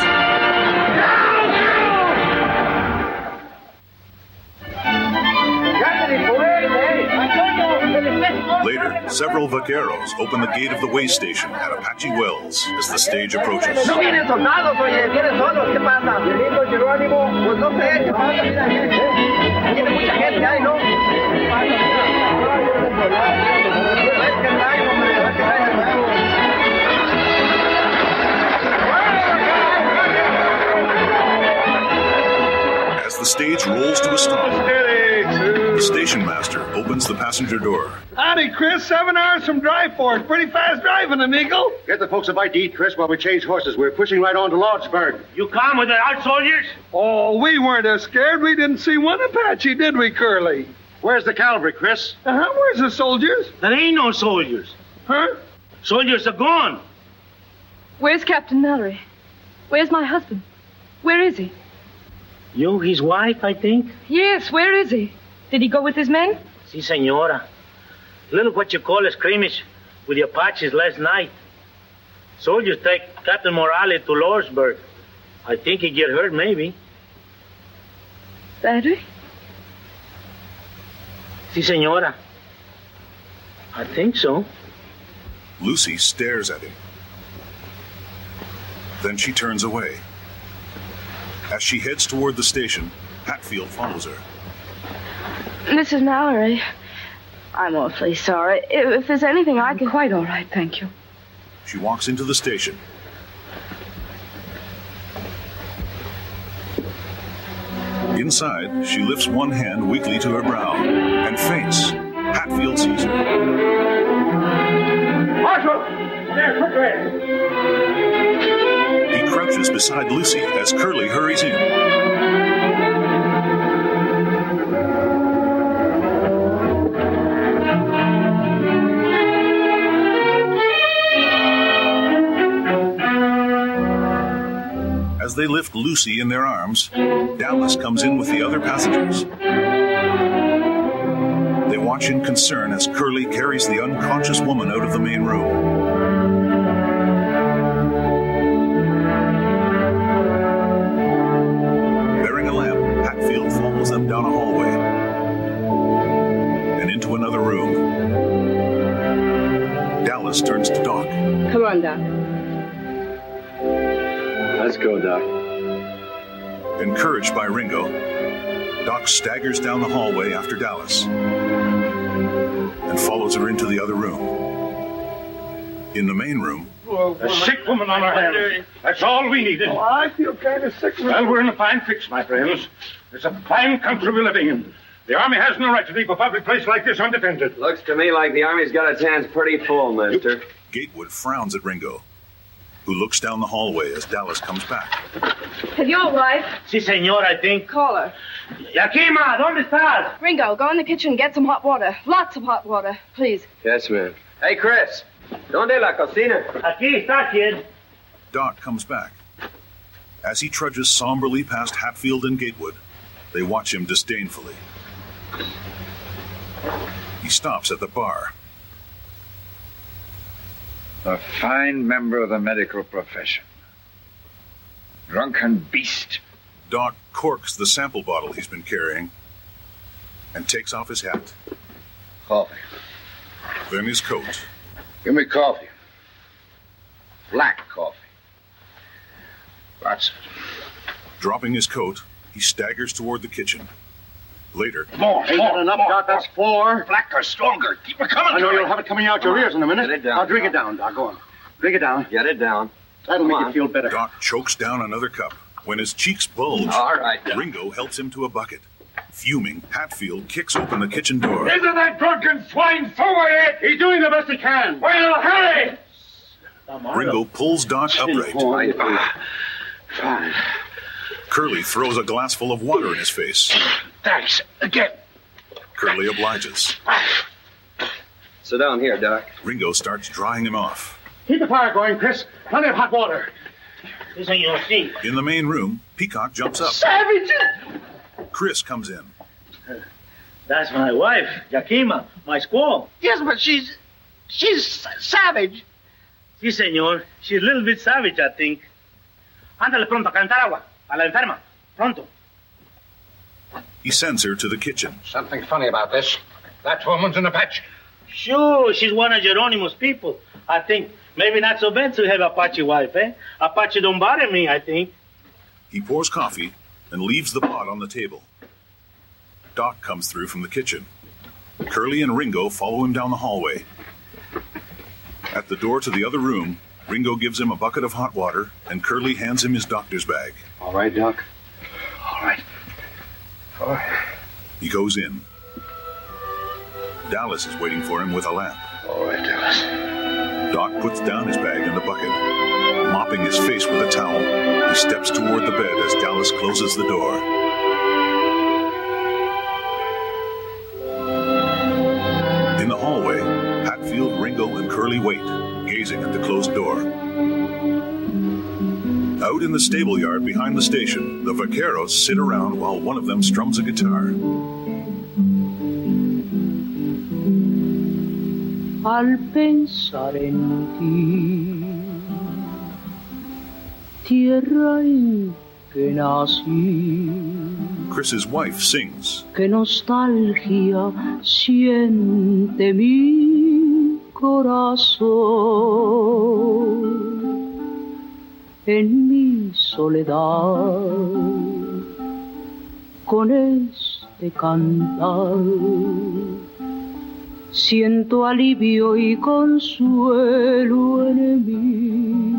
Later, several vaqueros open the gate of the way station at Apache Wells as the stage approaches. No vienen soldados, oye, vienen solos, ¿qué pasa? Viejito Jerónimo, pues no sé, ¿qué pasa? Mira, ¿eh? Tiene mucha gente ahí, ¿no? ¿Qué pasa? Es que traen, hombre, es que traen de nuevo. As the stage rolls to a stop, the station master opens the passenger door. Howdy, Chris. Seven hours from Dry Fork. Pretty fast driving, amigo. Get the folks a bite to eat, Chris, while we change horses. We're pushing right on to Lordsburg. You come with the out soldiers? Oh, we weren't as scared. We didn't see one Apache, did we, Curly? Where's the cavalry, Chris? Uh-huh. Where's the soldiers? There ain't no soldiers. Huh? Soldiers are gone. Where's Captain Mallory? Where's my husband? Where is he? You, his wife, I think? Yes, where is he? Did he go with his men? Si, senora. Little what you call a skirmish with the Apaches last night. Soldiers take Captain Morales to Lordsburg. I think he get hurt, maybe. Battery? Si, senora. I think so. Lucy stares at him. Then she turns away. As she heads toward the station, Hatfield follows her. Missus Mallory, I'm awfully sorry. If, if there's anything I can... Quite all right, thank you. She walks into the station. Inside, she lifts one hand weakly to her brow and faints. Hatfield sees her. Marshal! There, quick He crouches beside Lucy as Curly hurries in. As they lift Lucy in their arms, Dallas comes in with the other passengers. They watch in concern as Curly carries the unconscious woman out of the main room. Bearing a lamp, Hatfield follows them down a hallway and into another room. Dallas turns to Doc. Come on, Doc. Let's go, Doc. Encouraged by Ringo, Doc staggers down the hallway after Dallas and follows her into the other room. In the main room, A sick woman on her hands. That's all we needed. Oh, I feel kind of sick. Well, we're in a fine fix, my friends. It's a fine country we're living in. The Army has no right to leave a public place like this undefended. Looks to me like the Army's got its hands pretty full, mister. Gatewood frowns at Ringo, who looks down the hallway as Dallas comes back. Have your wife? Si, senor, I think. Call her. Yakima, ¿dónde estás? Ringo, go in the kitchen and get some hot water. Lots of hot water, please. Yes, ma'am. Hey, Chris. ¿Dónde la cocina? Aquí está, kid. Doc comes back. As he trudges somberly past Hatfield and Gatewood, they watch him disdainfully. He stops at the bar. A fine member of the medical profession. Drunken beast. Doc corks the sample bottle he's been carrying and takes off his hat. Coffee. Then his coat. Give me coffee. Black coffee. That's it. Dropping his coat, he staggers toward the kitchen. Later, More, Ain't more, that enough, more, Doc? That's four. Blacker, stronger. Keep it coming. I know you'll have it coming out your ears in a minute. Get it down, I'll drink Doc. it down, Doc. Go on. Drink it down. Get it down. That'll Come make on. you feel better. Doc chokes down another cup. When his cheeks bulge, All right, Doc. Ringo helps him to a bucket. Fuming, Hatfield kicks open the kitchen door. Into that drunken swine forward! He's doing the best he can. Well, hurry! Ringo pulls Doc upright. Fine. Fine. Curly throws a glass full of water in his face. Thanks. Again. Curly obliges. Sit down here, Doc. Ringo starts drying him off. Keep the fire going, Chris. Plenty of hot water. Si, senor, si. In the main room, Peacock jumps up. Savages! Chris comes in. That's my wife, Yakima, my squaw. Yes, but she's... she's savage. Sí, señor. She's a little bit savage, I think. Ándale pronto, a calentar agua. A la enferma. Pronto. He sends her to the kitchen. Something funny about this. That woman's an Apache. Sure, she's one of Geronimo's people. I think maybe not so bad to have Apache wife, eh? Apache don't bother me, I think. He pours coffee and leaves the pot on the table. Doc comes through from the kitchen. Curly and Ringo follow him down the hallway. At the door to the other room, Ringo gives him a bucket of hot water, and Curly hands him his doctor's bag. All right, Doc? All right. All right. He goes in. Dallas is waiting for him with a lamp. All right, Dallas. Doc puts down his bag in the bucket. Mopping his face with a towel, he steps toward the bed as Dallas closes the door. In the hallway, Hatfield, Ringo, and Curly wait, gazing at the closed door. Out in the stable yard behind the station, the vaqueros sit around while one of them strums a guitar. Al pensar en ti, tierra en que nací. Chris's wife sings. Qué nostalgia siente mi corazón en mi soledad con este cantar. Siento alivio y consuelo en mi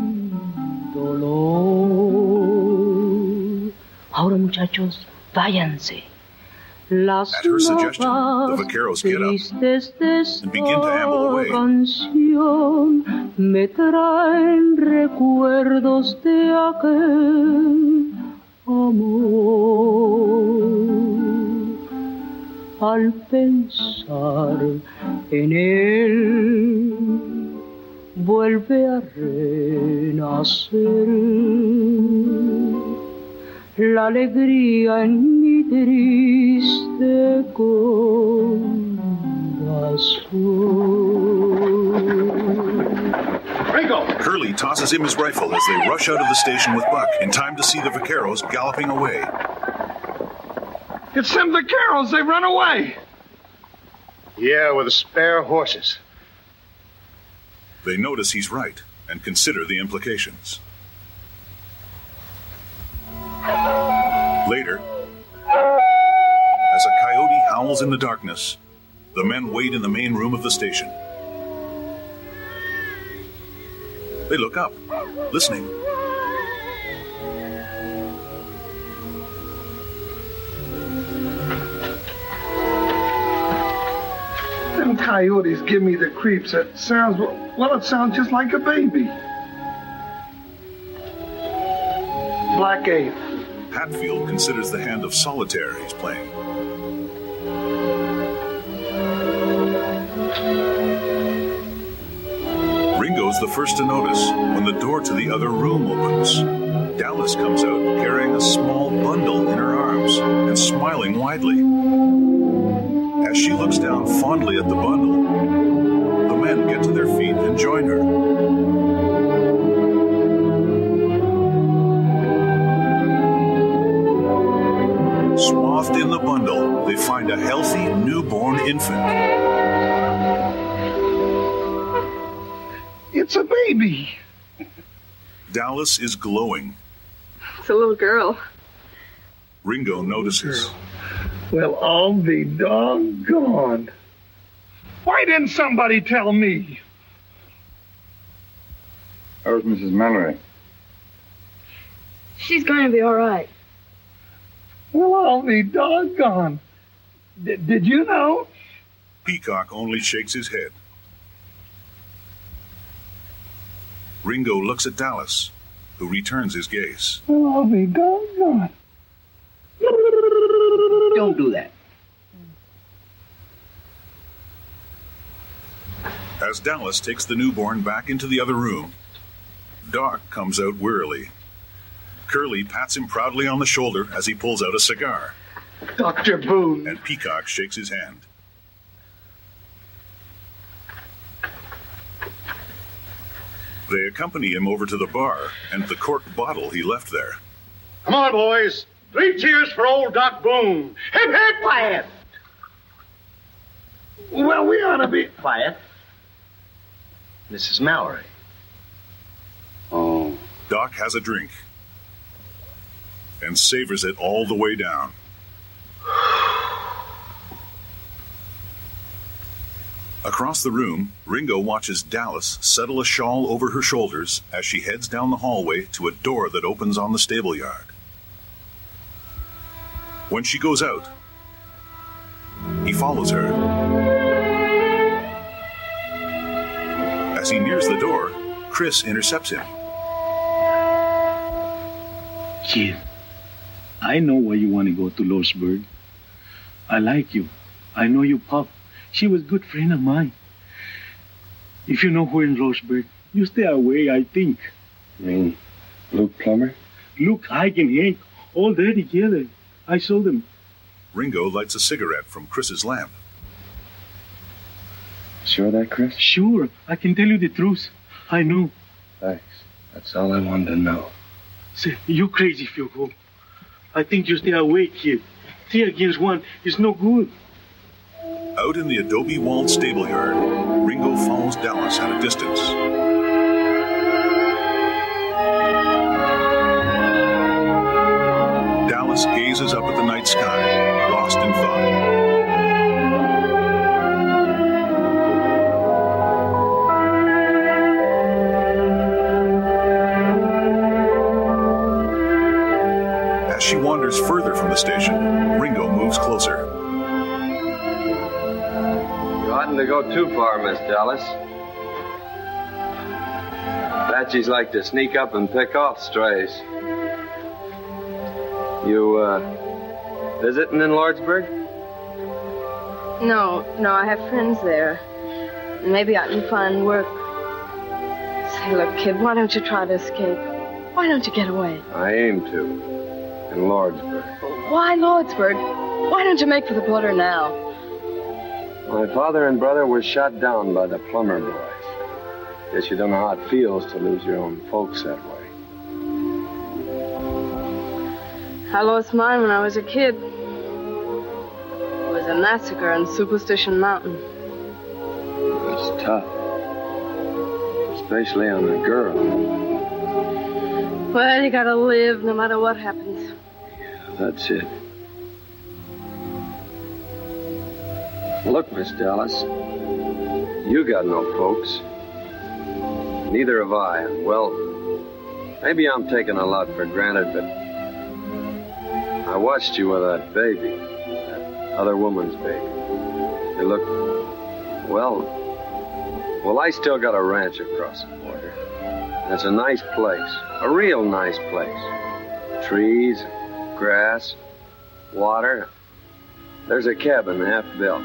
dolor. Ahora, muchachos, váyanse. Las At her suggestion, the vaqueros get up and begin to amble away. Canción me traen recuerdos de aquel amor. Al pensar en él, vuelve a renacer la alegría en mi triste corazón. Ringo! Curly tosses him his rifle as they rush out of the station with Buck in time to see the vaqueros galloping away. It's them vaqueros. They run away. Yeah, with the spare horses. They notice he's right and consider the implications. Later, as a coyote howls in the darkness, the men wait in the main room of the station. They look up, listening. Them coyotes give me the creeps. It sounds, well, it sounds just like a baby. Black Ape. Hatfield considers the hand of solitaire he's playing. Ringo's the first to notice when the door to the other room opens. Dallas comes out carrying a small bundle in her arms and smiling widely. As she looks down fondly at the bundle, the men get to their feet and join her. Swathed in the bundle, they find a healthy, newborn infant. It's a baby. Dallas is glowing. It's a little girl. Ringo notices. Well, I'll be doggone. Why didn't somebody tell me? How's Missus Mallory? She's going to be all right. Well, I'll be doggone. D- did you know? Peacock only shakes his head. Ringo looks at Dallas, who returns his gaze. Well, I'll be doggone. Don't do that. As Dallas takes the newborn back into the other room, Doc comes out wearily. Curly pats him proudly on the shoulder as he pulls out a cigar. Doctor Boone. And Peacock shakes his hand. They accompany him over to the bar and the corked bottle he left there. Come on, boys. Three cheers for old Doc Boone. Hip, hip, quiet. Well, we ought to be... Quiet. Missus Mallory. Oh. Doc has a drink and savors it all the way down. Across the room, Ringo watches Dallas settle a shawl over her shoulders as she heads down the hallway to a door that opens on the stable yard. When she goes out, he follows her. As he nears the door, Chris intercepts him. Kid, I know why you want to go to Lordsburg. I like you. I know your pop. She was a good friend of mine. If you know her in Lordsburg, you stay away, I think. You mean Luke Plummer? Luke, Ike, and Hank, all there together. I saw them. Ringo lights a cigarette from Chris's lamp. Sure of that, Chris? Sure. I can tell you the truth. I know. Thanks. That's all I wanted to know. Say, you crazy if you go. I think you stay away, kid. Three against one is no good. Out in the adobe-walled stable yard, Ringo follows Dallas at a distance. Dallas gazes up at the night sky, lost in thought. As she wanders further from the station, Ringo moves closer. Oughtn't to go too far, Miss Dallas. Apaches like to sneak up and pick off strays. You, uh, visiting in Lordsburg? No, no, I have friends there. Maybe I can find work. Say, look, kid, why don't you try to escape? Why don't you get away? I aim to. In Lordsburg. Why Lordsburg? Why don't you make for the border now? My father and brother were shot down by the Plummer boys. Guess you don't know how it feels to lose your own folks that way. I lost mine when I was a kid. It was a massacre on Superstition Mountain. That's tough. Especially on a girl. Well, you gotta live no matter what happens. Yeah, that's it. Look, Miss Dallas, you got no folks. Neither have I. And, well, maybe I'm taking a lot for granted, but I watched you with that baby, that other woman's baby. You look, well, well, I still got a ranch across the border. It's a nice place, a real nice place. Trees, grass, water. There's a cabin half built.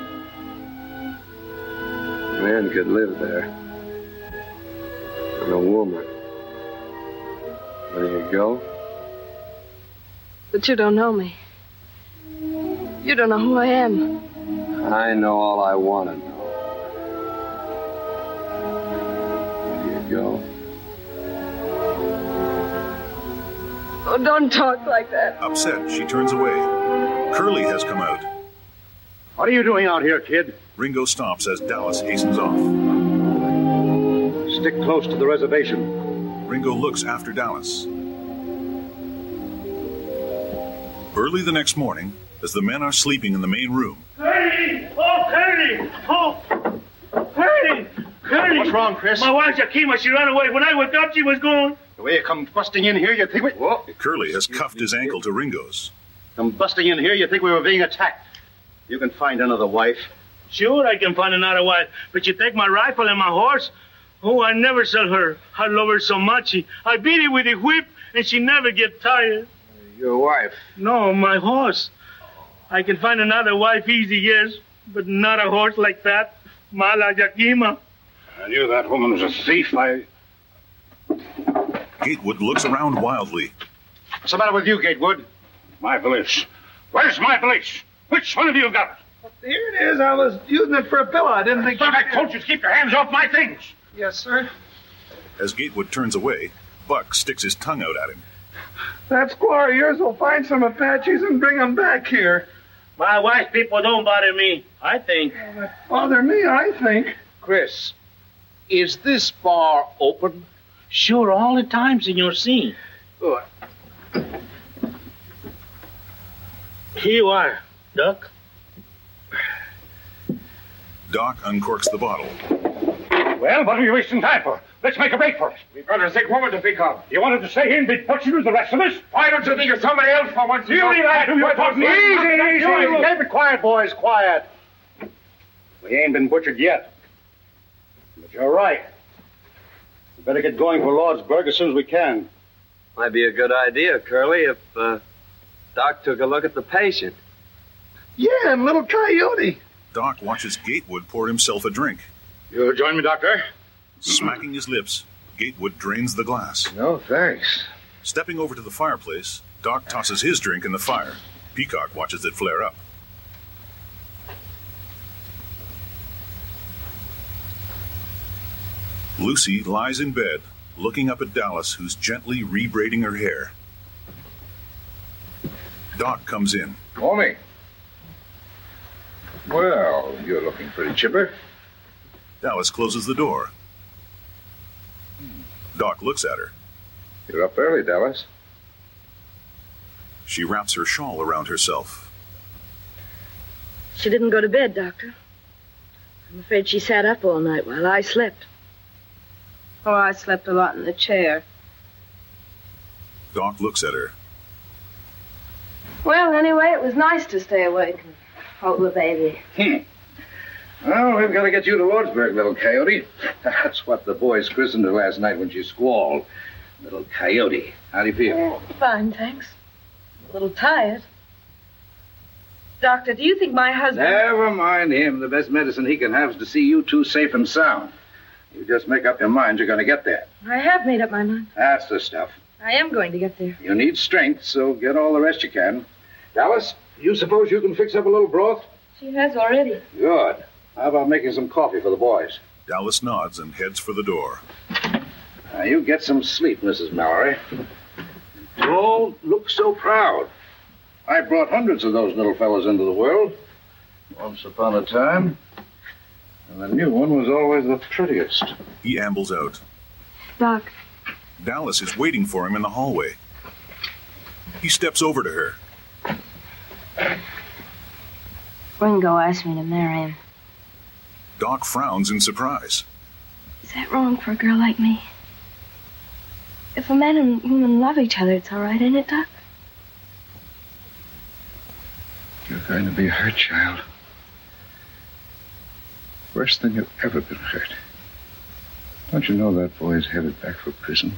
A man could live there. And a woman. There you go. But you don't know me. You don't know who I am. I know all I want to know. There you go. Oh, don't talk like that. Upset, she turns away. Curly has come out. What are you doing out here, kid? Ringo stops as Dallas hastens off. Stick close to the reservation. Ringo looks after Dallas. Early the next morning, as the men are sleeping in the main room. Curly! Oh, Curly! Oh! Curly! Curly! What's wrong, Chris? My wife, Yakima, she ran away. When I woke up, she was gone. The way you come busting in here, you think we... Whoa. Curly has cuffed his ankle to Ringo's. Come busting in here, you think we were being attacked. You can find another wife. Sure, I can find another wife. But you take my rifle and my horse? Oh, I never sell her. I love her so much. I beat her with a whip, and she never get tired. Your wife? No, my horse. I can find another wife easy, yes, but not a horse like that. Mala Yakima. I knew that woman was a thief. I... Gatewood looks around wildly. What's the matter with you, Gatewood? My valise. Where's my valise? Which one of you got it? Here it is. I was using it for a pillow. I didn't think... But I told you to keep your hands off my things. Yes, sir. As Gatewood turns away, Buck sticks his tongue out at him. That squaw of yours will find some Apaches and bring them back here. My white people don't bother me, I think. Bother me, I think. Chris, is this bar open? Sure, all the time, Senor C. Good. Here you are, Duck. Doc uncorks the bottle. Well, what are you wasting time for? Let's make a break for it. We've got a sick woman to pick up. You wanted to stay here and be butchered with the rest of us? Why don't you think of somebody else for once? You leave that to your talking. Easy, easy, easy. Keep it quiet, boys, quiet. We ain't been butchered yet. But you're right. We better get going for Lordsburg as soon as we can. Might be a good idea, Curly, if uh, Doc took a look at the patient. Yeah, and little Coyote. Doc watches Gatewood pour himself a drink. You'll join me, Doctor? Smacking his lips, Gatewood drains the glass. No, thanks. Stepping over to the fireplace, Doc tosses his drink in the fire. Peacock watches it flare up. Lucy lies in bed, looking up at Dallas, who's gently rebraiding her hair. Doc comes in. Morning. Well, you're looking pretty chipper. Dallas closes the door. Doc looks at her. You're up early, Dallas. She wraps her shawl around herself. She didn't go to bed, Doctor. I'm afraid she sat up all night while I slept. Oh, I slept a lot in the chair. Doc looks at her. Well, anyway, it was nice to stay awake and hold the baby. Hmm. Well, we've got to get you to Lordsburg, little Coyote. That's what the boys christened her last night when she squalled. Little Coyote. How do you feel? Oh, fine, thanks. A little tired. Doctor, do you think my husband... Never mind him. The best medicine he can have is to see you two safe and sound. You just make up your mind you're going to get there. I have made up my mind. That's the stuff. I am going to get there. You need strength, so get all the rest you can. Dallas, you suppose you can fix up a little broth? She has already. Good. How about making some coffee for the boys? Dallas nods and heads for the door. Now, you get some sleep, Missus Mallory. Don't look so proud. I brought hundreds of those little fellas into the world. Once upon a time. And the new one was always the prettiest. He ambles out. Doc. Dallas is waiting for him in the hallway. He steps over to her. Ringo asked me to marry him. Doc frowns in surprise. Is that wrong for a girl like me? If a man and woman love each other, it's all right, ain't it, Doc? You're going to be hurt, child. Worse than you've ever been hurt. Don't you know that boy's headed back for prison?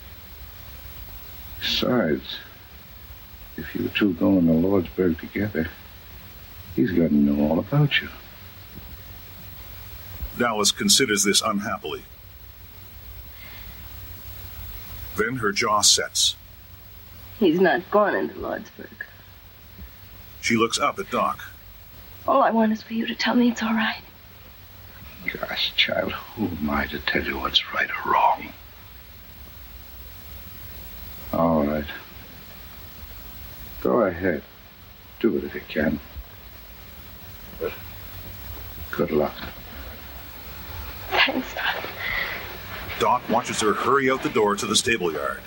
Besides, if you two go into Lordsburg together, he's going to know all about you. Dallas considers this unhappily. Then her jaw sets. He's not going into Lordsburg. She looks up at Doc. All I want is for you to tell me it's all right. Gosh, child, who am I to tell you what's right or wrong? All right. Go ahead. Do it if you can. But good luck. Thanks, Doc. Doc watches her hurry out the door to the stable yard.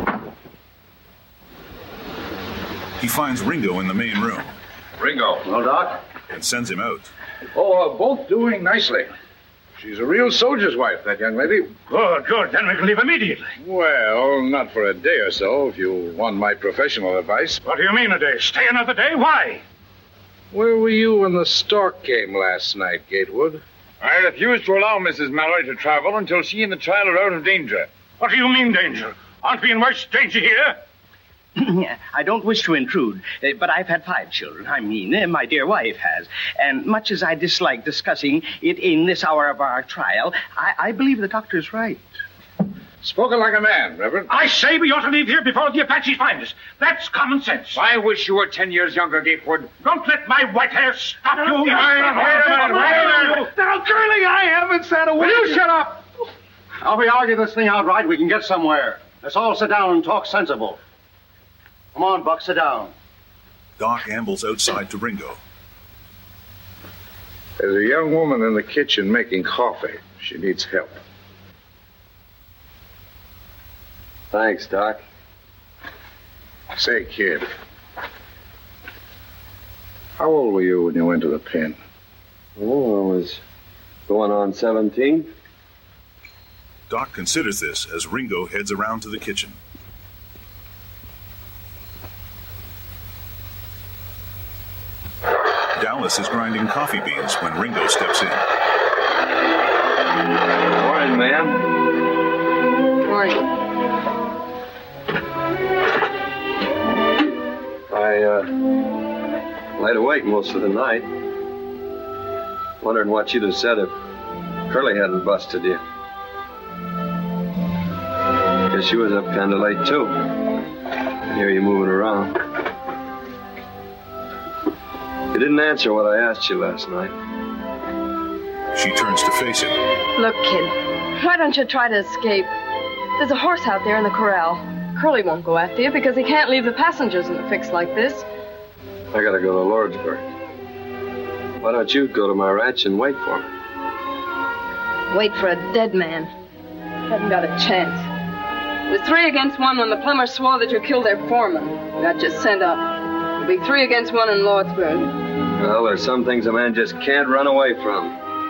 He finds Ringo in the main room. Ringo. Hello, Doc. And sends him out. Oh, uh, both doing nicely. She's a real soldier's wife, that young lady. Good, good. Then we can leave immediately. Well, not for a day or so, if you want my professional advice. What do you mean a day? Stay another day? Why? Where were you when the stork came last night, Gatewood? I refuse to allow Missus Mallory to travel until she and the child are out of danger. What do you mean, danger? Aren't we in worse danger here? I don't wish to intrude, uh, but I've had five children. I mean, uh, my dear wife has. And much as I dislike discussing it in this hour of our trial, I, I believe the doctor's right. Spoken like a man, Reverend. I say we ought to leave here before the Apaches find us. That's common sense. I wish you were ten years younger, Gatewood. Don't let my white hair stop you. Wait a minute, wait a minute. Now, Curly, I haven't said a word. Will you shut up? Now, if we argue this thing outright, we can get somewhere. Let's all sit down and talk sensible. Come on, Buck, sit down. Doc ambles outside to Ringo. There's a young woman in the kitchen making coffee. She needs help. Thanks, Doc. Say, kid, how old were you when you went to the pen? Oh, I was going on seventeen. Doc considers this as Ringo heads around to the kitchen. Dallas is grinding coffee beans when Ringo steps in. Morning, ma'am. Morning. I, uh, laid awake most of the night. Wondering what you'd have said if Curly hadn't busted you. Guess she was up kind of late, too. I hear you moving around. You didn't answer what I asked you last night. She turns to face him. Look, kid, why don't you try to escape? There's a horse out there in the corral. Curly won't go after you because he can't leave the passengers in a fix like this. I gotta go to Lordsburg. Why don't you go to my ranch and wait for me? Wait for a dead man. Haven't got a chance. It was three against one when the plumbers swore that you killed their foreman. Got you sent up. It'll be three against one in Lordsburg. Well, there's some things a man just can't run away from.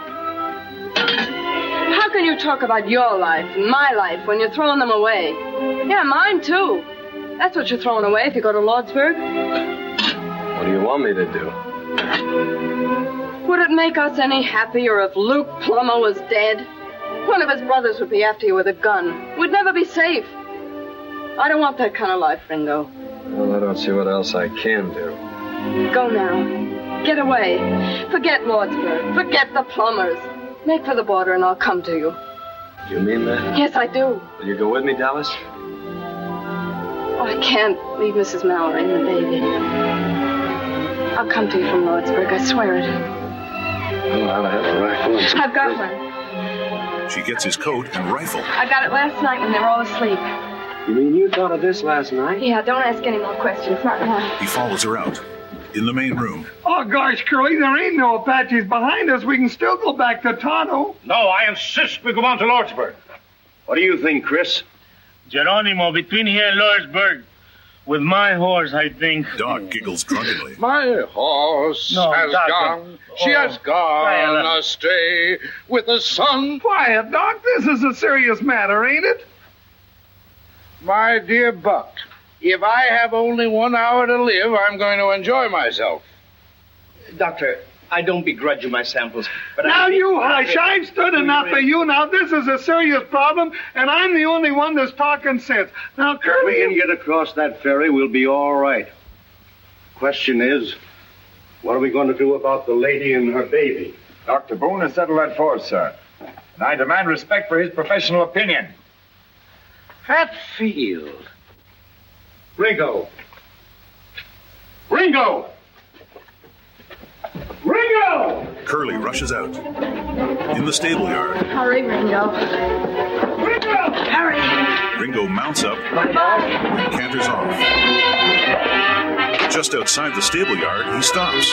How can you talk about your life and my life when you're throwing them away? Yeah, mine too. That's what you're throwing away if you go to Lordsburg. What do you want me to do? Would it make us any happier if Luke Plummer was dead? One of his brothers would be after you with a gun. We'd never be safe. I don't want that kind of life, Ringo. Well, I don't see what else I can do. Go now. Get away. Forget Lordsburg. Forget the Plumbers. Make for the border and I'll come to you. Do you mean that? Yes, I do. Will you go with me, Dallas? Oh, I can't leave Missus Mallory and the baby. I'll come to you from Lordsburg, I swear it. Well, I'll have a rifle. And some I've got one. She gets his coat and rifle. I got it last night when they were all asleep. You mean you thought of this last night? Yeah, don't ask any more questions. Not now. He follows her out. In the main room. Oh, gosh, Curly, there ain't no Apaches behind us. We can still go back to Tonto. No, I insist we go on to Lordsburg. What do you think, Chris? Geronimo, between here and Lordsburg, with my horse, I think. Doc giggles drunkenly. My horse No, has Doc, gone. oh, She has gone Diana. astray with the sun. Quiet, Doc. This is a serious matter, ain't it? My dear Buck, if I have only one hour to live, I'm going to enjoy myself. Doctor, I don't begrudge you my samples, but now I... you hush. I've stood enough for you. Now, this is a serious problem, and I'm the only one that's talking sense. Now, Curly... If we can get across that ferry, we'll be all right. Question is, what are we going to do about the lady and her baby? Doctor Boone has settled that for us, sir. And I demand respect for his professional opinion. Hatfield. Ringo. Ringo! Ringo! Curly rushes out. In the stable yard, Hurry, Ringo. Ringo! Hurry. Ringo mounts up and canters off. Just outside the stable yard, he stops.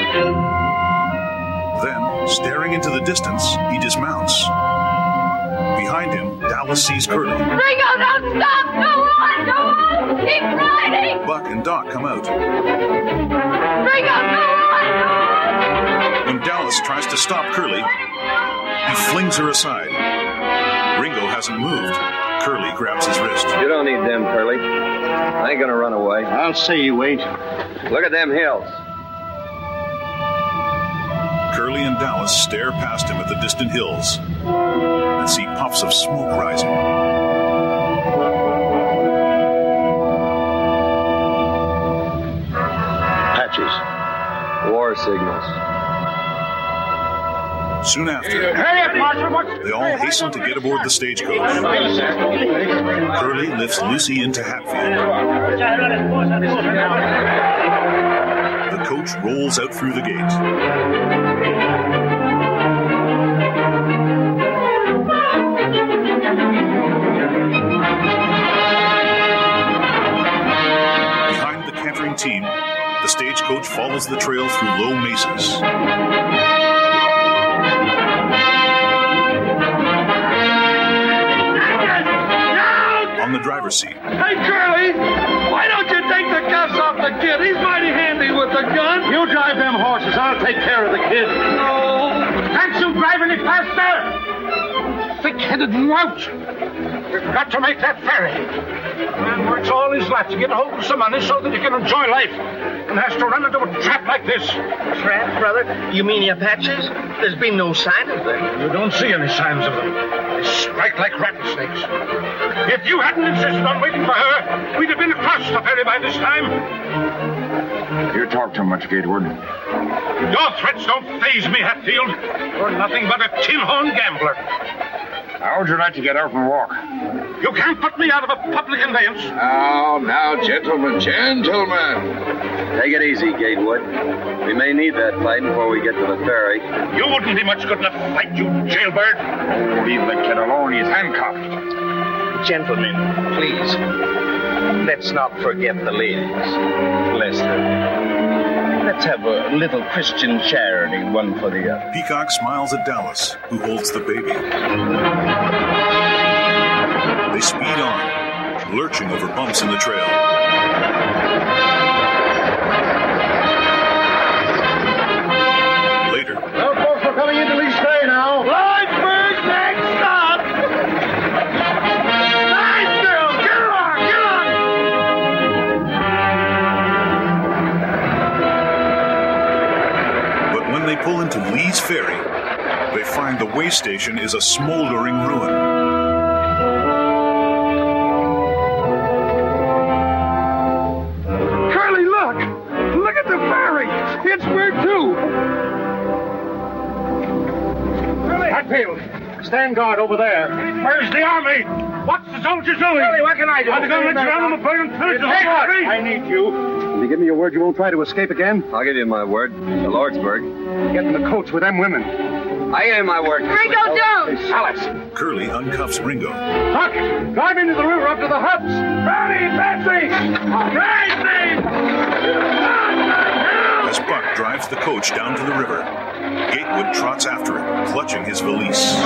Then, staring into the distance, he dismounts. Behind him, Dallas sees Curly. Ringo, don't stop! Go on, go on! Keep riding! Buck and Doc come out. Ringo, go on, go on! When Dallas tries to stop Curly, he flings her aside. Ringo hasn't moved. Curly grabs his wrist. You don't need them, Curly. I ain't gonna run away. I'll say you ain't. Look at them hills. Curly and Dallas stare past him at the distant hills and see puffs of smoke rising. Patches. War signals. Soon after, Hurry up, Marshal. What's... they all hasten to get aboard the stagecoach. Curly lifts Lucy into Hatfield. The coach rolls out through the gate. Behind the cantering team, the stagecoach follows the trail through low mesas. On the driver's seat, Hey, Curly, why don't you take the cuffs off the kid? He's mighty handy with a gun. You drive them horses. I'll take care of the kid. No. Can't you drive any faster? Thick-headed lout. We've got to make that ferry. A man works all his life to get a hold of some money so that he can enjoy life, and has to run into a trap like this. Trap, brother? You mean the Apaches? There's been no sign of them. You don't see any signs of them. They strike like rattlesnakes. If you hadn't insisted on waiting for her, we'd have been across the ferry by this time. You talk too much, Gatewood. Your threats don't faze me, Hatfield. You're nothing but a tin-horn gambler. How would you like to get out and walk? You can't put me out of a public conveyance. Now, now, gentlemen, gentlemen. Take it easy, Gatewood. We may need that fight before we get to the ferry. You wouldn't be much good in a fight, you jailbird. Oh, leave the kid alone. He's handcuffed. Gentlemen, please, let's not forget the ladies. Lester. Let's have a little Christian charity, one for the other. Peacock smiles at Dallas, who holds the baby. They speed on, lurching over bumps in the trail. Later. Well, folks, we're coming into Lee's Bay now. Lawrenceburg, next stop. Nice girl. Get along, get along. But when they pull into Lee's Ferry, they find the way station is a smoldering ruin. Curly, look! Look at the ferry! It's where too! Hatfield, stand guard over there. Where's the army? What's the soldiers doing? Curly, what can I do? Are they going to let you down on the plane and finish the whole army? I need you. Can you give me your word you won't try to escape again? I'll give you my word. To Lordsburg. Get in the coach with them women. I give you my word. Ringo, don't! Silence. Curly uncuffs Ringo. Buck, drive into the river up to the huts. Ready, Betsy! Right, As Buck drives the coach down to the river, Gatewood trots after it, clutching his valise.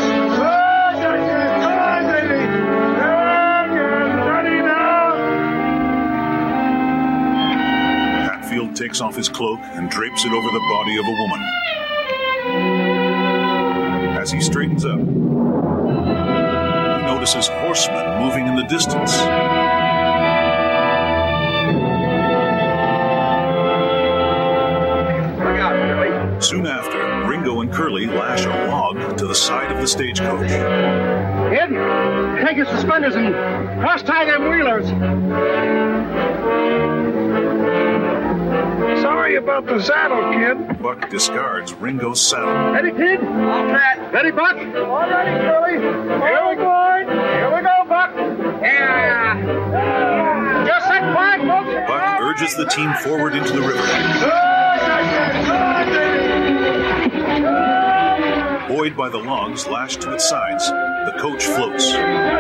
Hatfield takes off his cloak and drapes it over the body of a woman. As he straightens up, he notices horsemen moving in the distance. Soon after, Ringo and Curly lash a log to the side of the stagecoach. Kid, take your suspenders and cross-tie them wheelers. Sorry about the saddle, kid. Buck discards Ringo's saddle. Ready, kid? All right. Ready, Buck? All ready, Curly. Here we go. Here we go, Buck. Yeah. Just sit quiet, folks. Buck urges the team forward into the river. Buoyed by the logs lashed to its sides, the coach floats.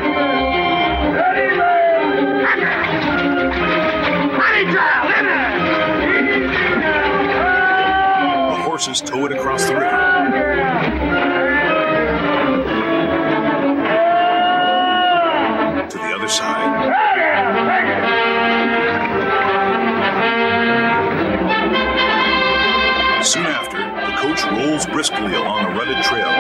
The horses tow it across the river. To the other side. Soon after, the coach rolls briskly along a rutted trail.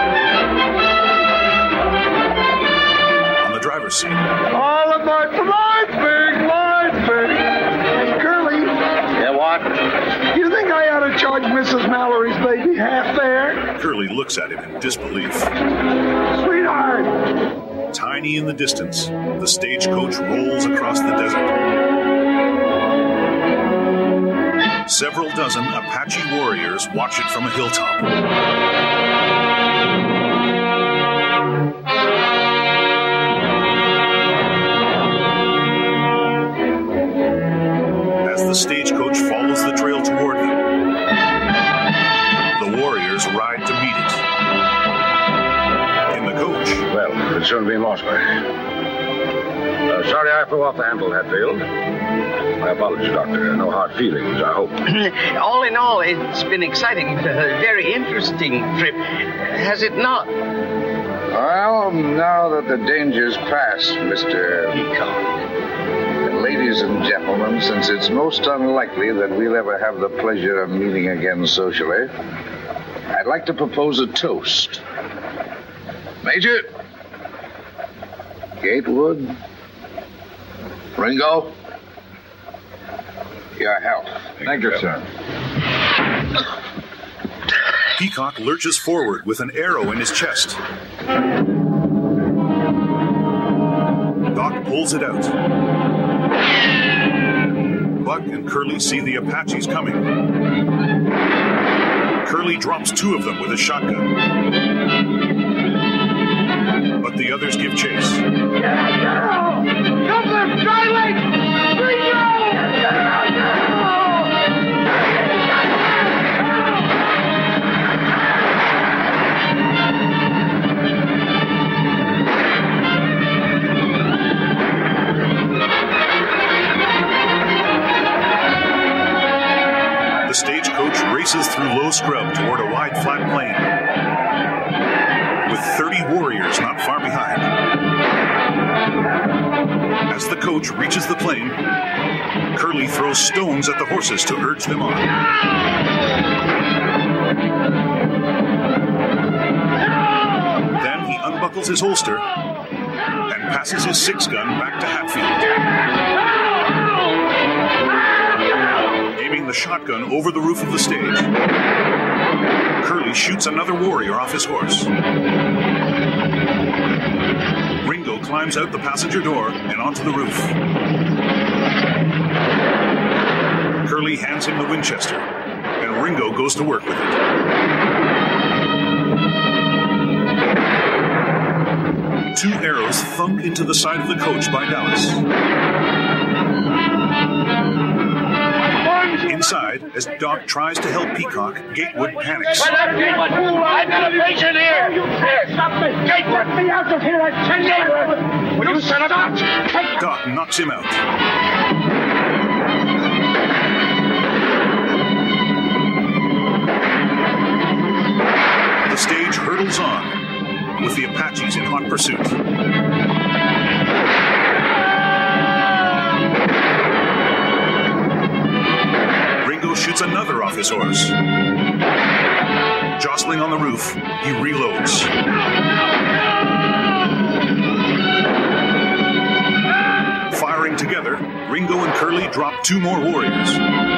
On the driver's seat. All aboard from Lawrenceburg, Lawrenceburg. Hey, Curly. Yeah, what? You think I ought to charge Missus Mallory's baby half fare? Curly looks at him in disbelief. Sweetheart. Tiny in the distance, the stagecoach rolls across the desert. Several dozen Apache warriors watch it from a hilltop. soon be in Lawsburg. Uh, sorry I threw off the handle, Hatfield. My apologies, Doctor. No hard feelings, I hope. All in all, it's been exciting, but a very interesting trip. Has it not? Well, now that the danger's past, Mister Peacock, and ladies and gentlemen, since it's most unlikely that we'll ever have the pleasure of meeting again socially, I'd like to propose a toast. Major, Gatewood, Ringo, your health. Thank you, sir. Peacock lurches forward with an arrow in his chest. Doc pulls it out. Buck and Curly see the Apaches coming. Curly drops two of them with a shotgun. But the others give chase. Come there, Charlie! The stagecoach races through low scrub toward a wide, flat plain, with thirty warriors not far behind. As the coach reaches the plain, Curly throws stones at the horses to urge them on. Then he unbuckles his holster and passes his six-gun back to Hatfield. Aiming the shotgun over the roof of the stage, Curly shoots another warrior off his horse. Ringo climbs out the passenger door and onto the roof. Curly hands him the Winchester, and Ringo goes to work with it. Two arrows thump into the side of the coach by Dallas. Inside, as Doc tries to help Peacock, Gatewood panics. Shut up, Gatewood! I've got a patient here! You can't stop me! Gatewood! Get me out of here! I tell you! Will you shut up? Doc knocks him out. The stage hurtles on, with the Apaches in hot pursuit. Shoots another off his horse. Jostling on the roof, he reloads. Firing together, Ringo and Curly drop two more warriors.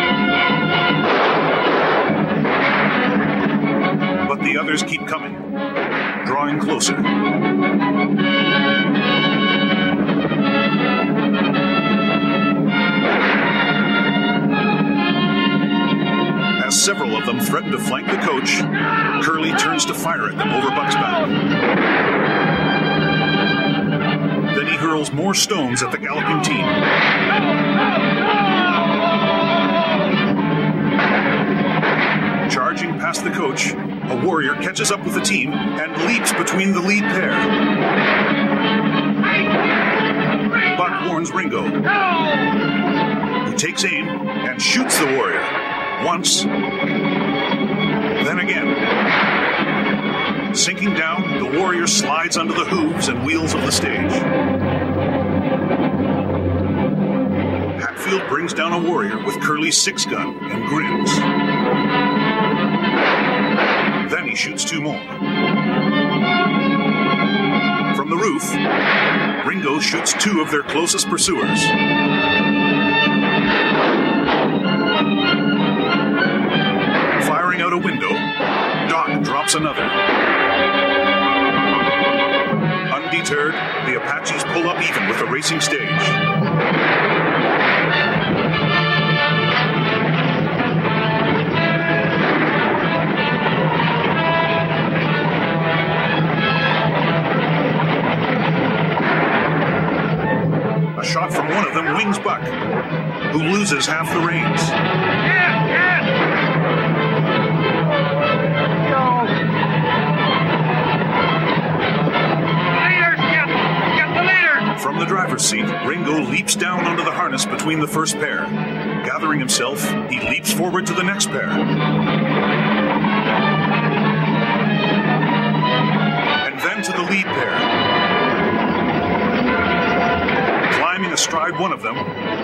But the others keep coming, drawing closer. Several of them threaten to flank the coach. Curly turns to fire at them over Buck's back. Then he hurls more stones at the galloping team. Charging past the coach, a warrior catches up with the team and leaps between the lead pair. Buck warns Ringo, who takes aim and shoots the warrior. Once, then again. Sinking down, the warrior slides under the hooves and wheels of the stage. Hatfield brings down a warrior with Curly's six-gun and grins. Then he shoots two more. From the roof, Ringo shoots two of their closest pursuers. Out a window, Doc drops another. Undeterred, the Apaches pull up even with the racing stage. A shot from one of them wings Buck, who loses half the reins. Yeah, yeah. Leaders, get horse seat, Ringo leaps down onto the harness between the first pair. Gathering himself, he leaps forward to the next pair. And then to the lead pair. Climbing astride one of them,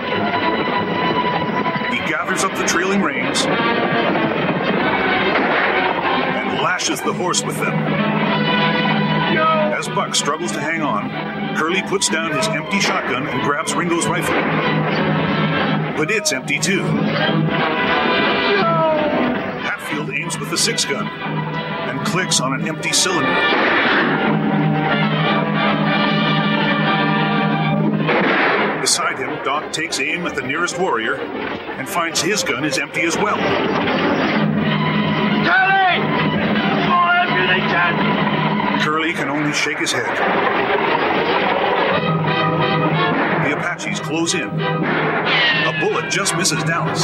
he gathers up the trailing reins and lashes the horse with them. As Buck struggles to hang on, Curly puts down his empty shotgun and grabs Ringo's rifle. But it's empty too. Hatfield aims with the six gun and clicks on an empty cylinder. Beside him, Doc takes aim at the nearest warrior and finds his gun is empty as well. Curly! More empty they can! Curly can only shake his head. The Apaches close in. A bullet just misses Dallas.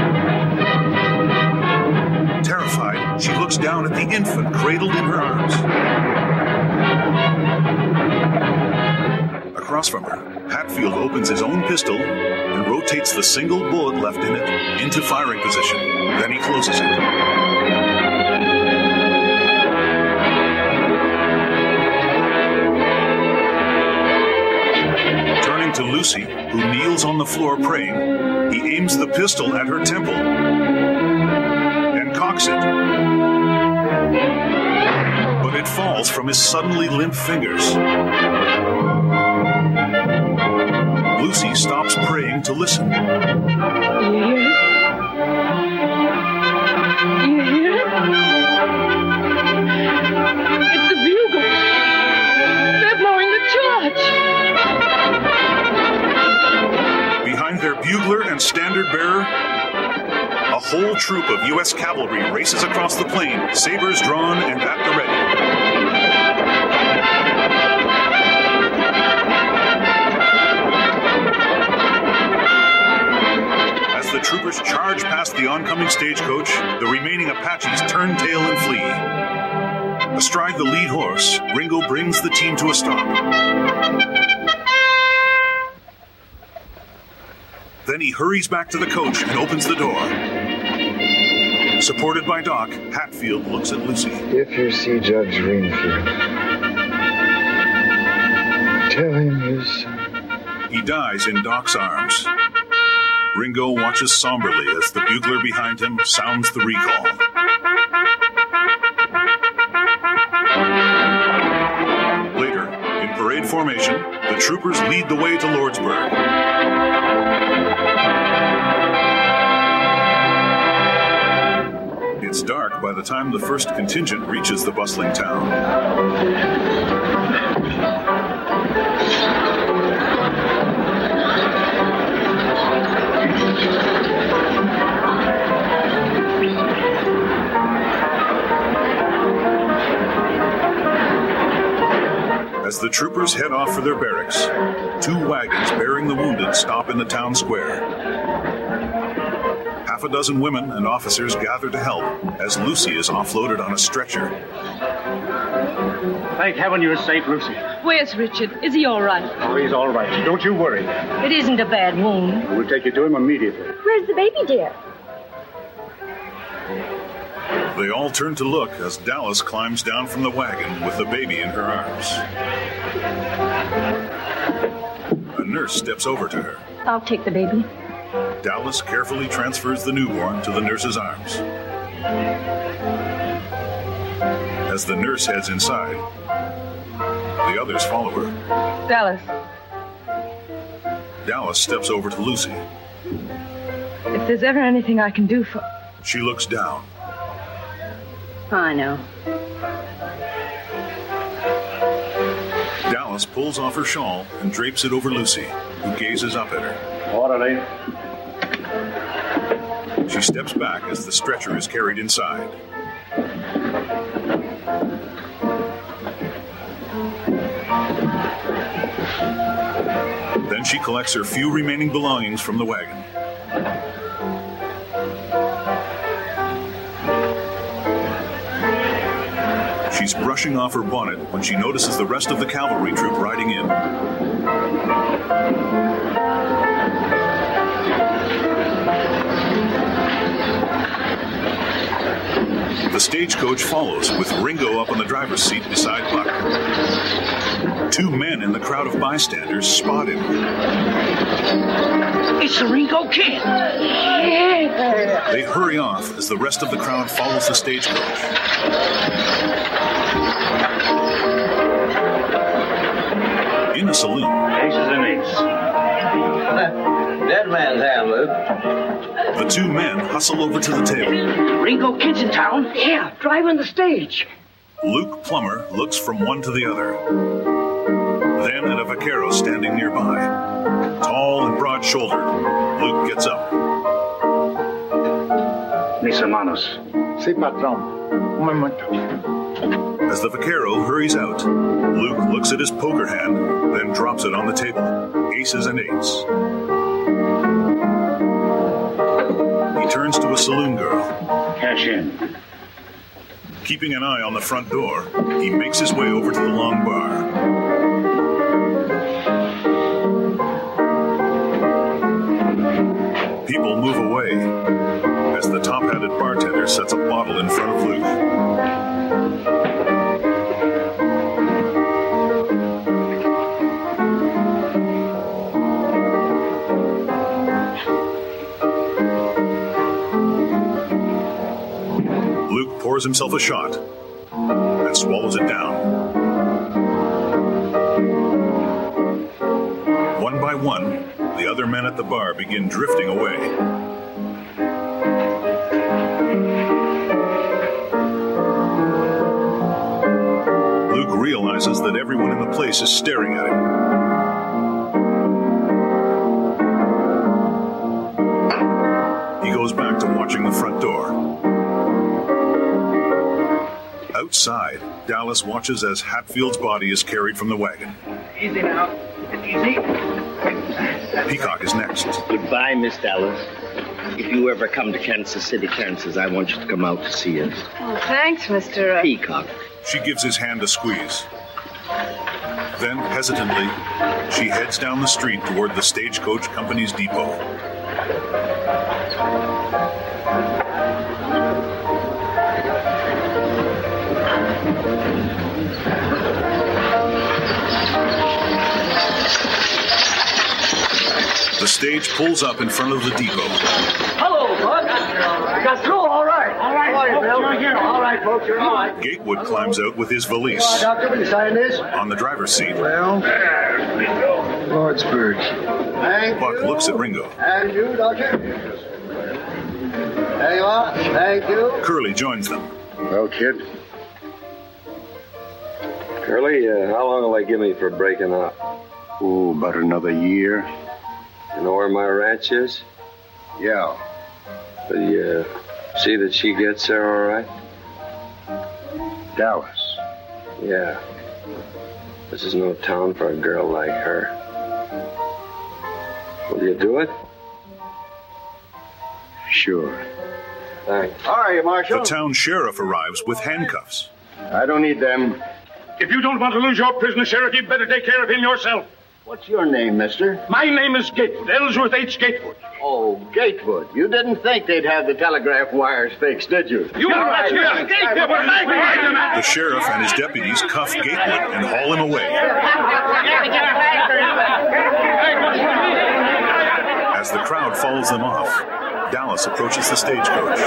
Terrified, she looks down at the infant cradled in her arms. Across from her, Hatfield opens his own pistol and rotates the single bullet left in it into firing position. Then he closes it. To Lucy, who kneels on the floor praying, he aims the pistol at her temple and cocks it. But it falls from his suddenly limp fingers. Lucy stops praying to listen. You hear it? You hear it? It's the bugles. They're blowing the charge. Behind their bugler and standard bearer, a whole troop of U S cavalry races across the plain, sabers drawn and at the ready. As the troopers charge past the oncoming stagecoach, the remaining Apaches turn tail and flee. Astride the lead horse, Ringo brings the team to a stop. Then he hurries back to the coach and opens the door. Supported by Doc, Hatfield looks at Lucy. If you see Judge Greenfield, tell him you son. He dies in Doc's arms. Ringo watches somberly as the bugler behind him sounds the recall. Later, in parade formation, the troopers lead the way to Lordsburg. It's dark by the time the first contingent reaches the bustling town. As the troopers head off for their barracks, two wagons bearing the wounded stop in the town square. Half a dozen women and officers gather to help as Lucy is offloaded on a stretcher. Thank heaven you're safe, Lucy. Where's Richard? Is he all right? Oh, he's all right. Don't you worry. It isn't a bad wound. We'll take you to him immediately. Where's the baby, dear? They all turn to look as Dallas climbs down from the wagon with the baby in her arms. A nurse steps over to her. I'll take the baby. Dallas carefully transfers the newborn to the nurse's arms. As the nurse heads inside, the others follow her. Dallas. Dallas steps over to Lucy. If there's ever anything I can do for... She looks down. I know. Dallas pulls off her shawl and drapes it over Lucy, who gazes up at her. Orderly. She steps back as the stretcher is carried inside. Then she collects her few remaining belongings from the wagon. She She's brushing off her bonnet when she notices the rest of the cavalry troop riding in. The stagecoach follows, with Ringo up on the driver's seat beside Buck. Two men in the crowd of bystanders spot him. It's the Ringo Kid. They hurry off as the rest of the crowd follows the stagecoach. In a saloon. Aces and eights. Dead man's hand, Luke. The two men hustle over to the table. Ringo Kid's in town. Yeah, driving the stage. Luke Plummer looks from one to the other. Then at a vaquero standing nearby. Tall and broad-shouldered, Luke gets up. Mis hermanos. Si, patron. Un momento. As the vaquero hurries out, Luke looks at his poker hand, then drops it on the table. Aces and eights. He turns to a saloon girl. Cash in. Keeping an eye on the front door, he makes his way over to the long bar. People move away as the top-hatted bartender sets a bottle in front of Luke. Luke pours himself a shot and swallows it down. One by one, the other men at the bar begin drifting away. Luke realizes that everyone in the place is staring at him. He goes back to watching the front door. Outside, Dallas watches as Hatfield's body is carried from the wagon. Easy now. Easy. Peacock is next. Goodbye, Miss Dallas. If you ever come to Kansas City, Kansas, I want you to come out to see us. Oh, thanks, Mister Uh... Peacock. She gives his hand a squeeze. Then, hesitantly, she heads down the street toward the Stagecoach Company's depot. The stage pulls up in front of the depot. Hello, Buck. Got through all right. All right, all right, Bill. You're here. All right, folks, you're all right. Gatewood climbs out with his valise. All right, Doctor, will you sign this? On the driver's seat. Well, Lordsburg. Thank Buck you. looks at Ringo. And you, Doctor. There you are. Thank you. Curly joins them. Well, kid. Curly, uh, how long will they give me for breaking up? Oh, about another year. You know where my ranch is? Yeah. Will you uh, see that she gets there all right? Dallas. Yeah. This is no town for a girl like her. Will you do it? Sure. Thanks. All right, Marshal. The town sheriff arrives with handcuffs. I don't need them. If you don't want to lose your prisoner, Sheriff, you'd better take care of him yourself. What's your name, mister? My name is Gatewood, Ellsworth H. Gatewood. Oh, Gatewood. You didn't think they'd have the telegraph wires fixed, did you? You are right. The sheriff and his deputies cuff Gatewood and haul him away. As the crowd follows them off, Dallas approaches the stagecoach.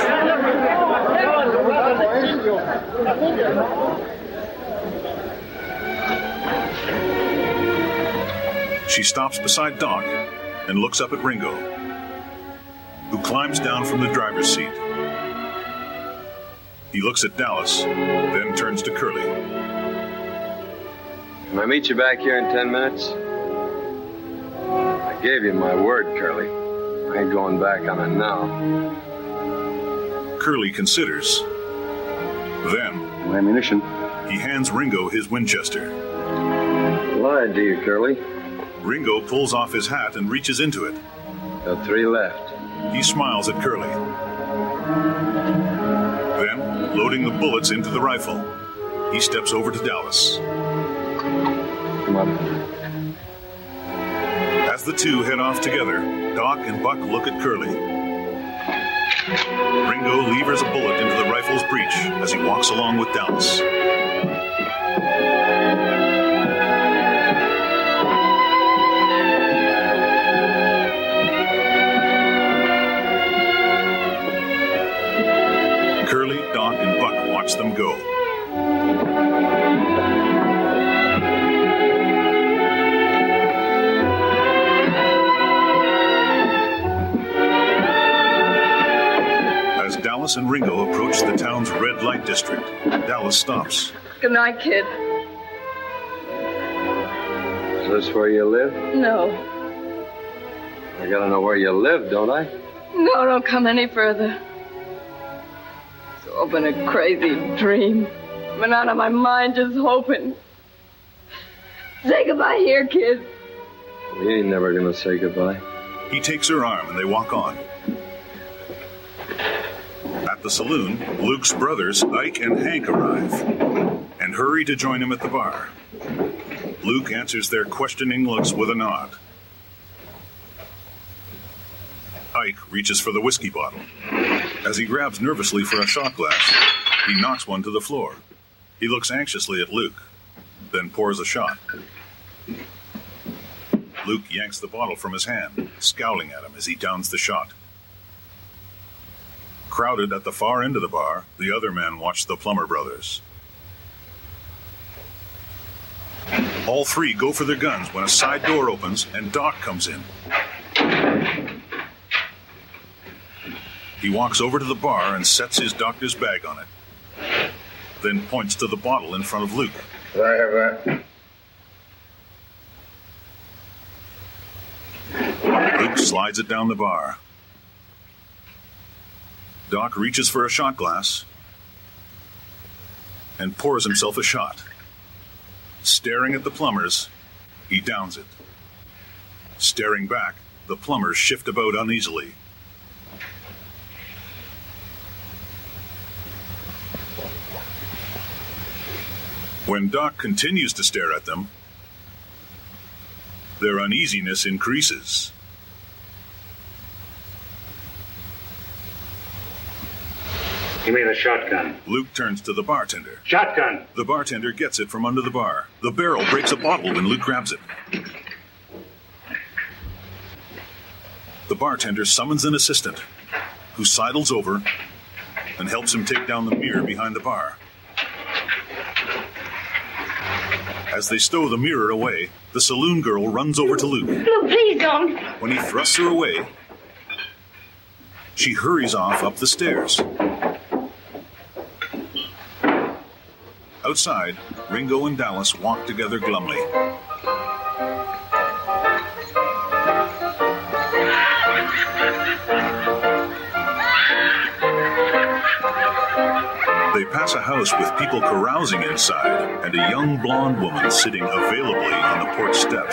She stops beside Doc and looks up at Ringo, who climbs down from the driver's seat. He looks at Dallas, then turns to Curly. Can I meet you back here in ten minutes? I gave you my word, Curly. I ain't going back on it now. Curly considers. Then, No ammunition. he hands Ringo his Winchester. Lied to you, Curly. Ringo pulls off his hat and reaches into it. Got three left. He smiles at Curly. Then, loading the bullets into the rifle, He steps over to Dallas. Come on. As the two head off together, Doc and Buck look at Curly. Ringo levers a bullet into the rifle's breech as he walks along with Dallas. Curly, Doc, and Buck watch them go. As Dallas and Ringo approach the town's red light district, Dallas stops. Good night, kid. Is this where you live? No. I gotta know where you live, don't I? No, don't come any further. It's all been a crazy dream. I've been out of my mind just hoping. Say goodbye here, kid. We ain't never gonna say goodbye. He takes her arm and they walk on. At the saloon, Luke's brothers, Ike and Hank, arrive and hurry to join him at the bar. Luke answers their questioning looks with a nod. Ike reaches for the whiskey bottle. As he grabs nervously for a shot glass, he knocks one to the floor. He looks anxiously at Luke, then pours a shot. Luke yanks the bottle from his hand, scowling at him as he downs the shot. Crowded at the far end of the bar, the other men watch the Plummer brothers. All three go for their guns when a side door opens and Doc comes in. He walks over to the bar and sets his doctor's bag on it, then points to the bottle in front of Luke. Could I have that? Luke slides it down the bar. Doc reaches for a shot glass and pours himself a shot. Staring at the Plumbers, he downs it. Staring back, the Plumbers shift about uneasily. When Doc continues to stare at them, their uneasiness increases. Give me the shotgun. Luke turns to the bartender. Shotgun. The bartender gets it from under the bar. The barrel breaks a bottle when Luke grabs it. The bartender summons an assistant, who sidles over and helps him take down the mirror behind the bar. As they stow the mirror away, the saloon girl runs over to Luke. Luke, please don't. When he thrusts her away, she hurries off up the stairs. Outside, Ringo and Dallas walk together glumly. They pass a house with people carousing inside and a young blonde woman sitting availably on the porch steps.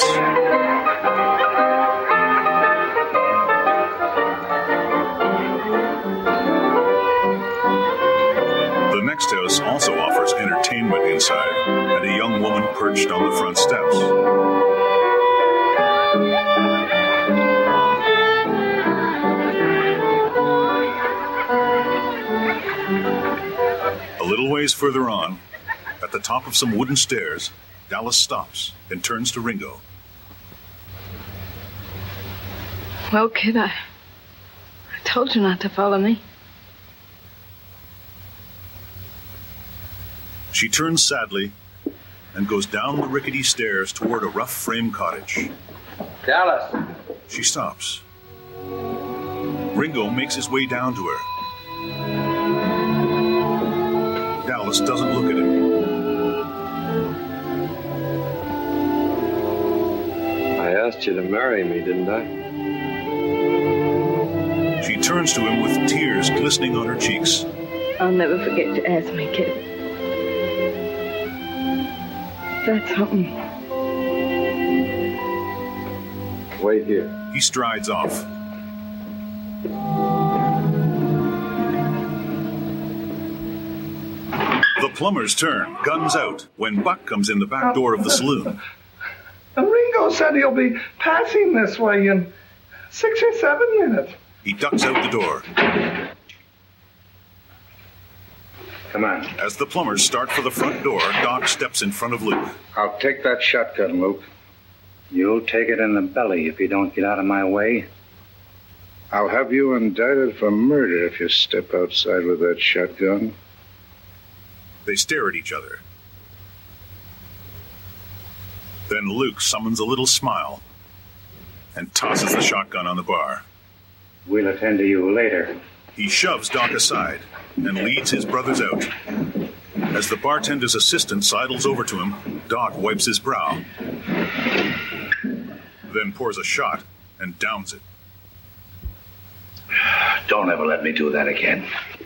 The next house also offers entertainment inside and a young woman perched on the front steps. A little ways further on, at the top of some wooden stairs, Dallas stops and turns to Ringo. Well, kid, I, I told you not to follow me. She turns sadly and goes down the rickety stairs toward a rough frame cottage. Dallas. She stops. Ringo makes his way down to her. Dallas doesn't look at him. I asked you to marry me, didn't I? She turns to him with tears glistening on her cheeks. I'll never forget you asked me, kid. That's something. Wait here. He strides off. The plumber's turn, guns out, when Buck comes in the back door of the saloon. And Ringo said he'll be passing this way in six or seven minutes. He ducks out the door. Come on. As the plumbers start for the front door, Doc steps in front of Luke. I'll take that shotgun, Luke. You'll take it in the belly if you don't get out of my way. I'll have you indicted for murder if you step outside with that shotgun. They stare at each other. Then Luke summons a little smile and tosses the shotgun on the bar. We'll attend to you later. He shoves Doc aside and leads his brothers out. As the bartender's assistant sidles over to him, Doc wipes his brow, then pours a shot and downs it. Don't ever let me do that again.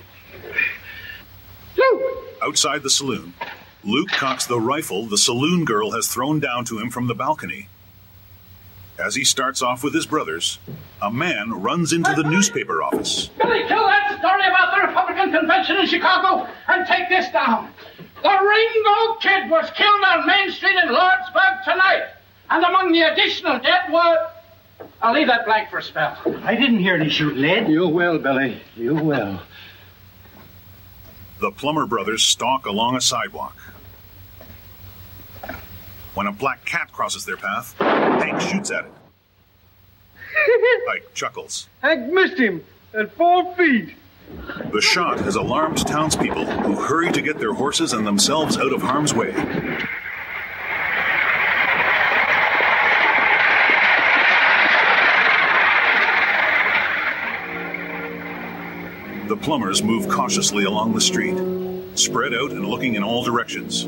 Outside the saloon, Luke cocks the rifle the saloon girl has thrown down to him from the balcony. As he starts off with his brothers, a man runs into the newspaper office. Billy, kill that story about the Republican convention in Chicago and take this down. The Ringo Kid was killed on Main Street in Lordsburg tonight. And among the additional dead were... I'll leave that blank for a spell. I didn't hear any shooting, Ed. You will, Billy. You will. The Plummer brothers stalk along a sidewalk. When a black cat crosses their path, Hank shoots at it. Ike chuckles. Hank missed him at four feet. The shot has alarmed townspeople who hurry to get their horses and themselves out of harm's way. The plumbers move cautiously along the street, spread out and looking in all directions.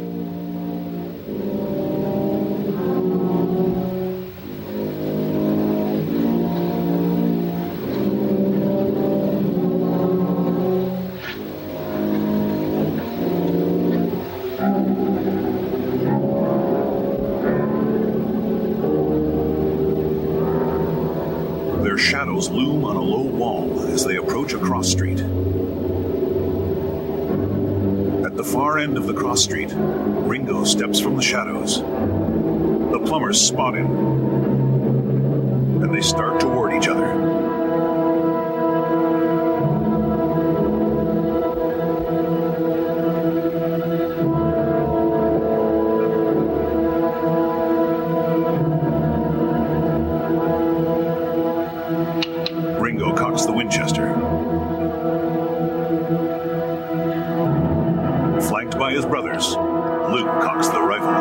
Their shadows loom on a low wall as they approach a cross street. At the far end of the cross street, Ringo steps from the shadows. The plumbers spot him, and they start toward each other. Ringo cocks the Winchester. Flanked by his brothers, Luke cocks the rifle.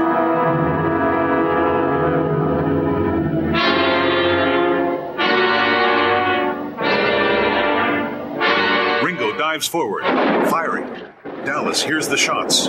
Ringo dives forward, firing. Dallas hears the shots.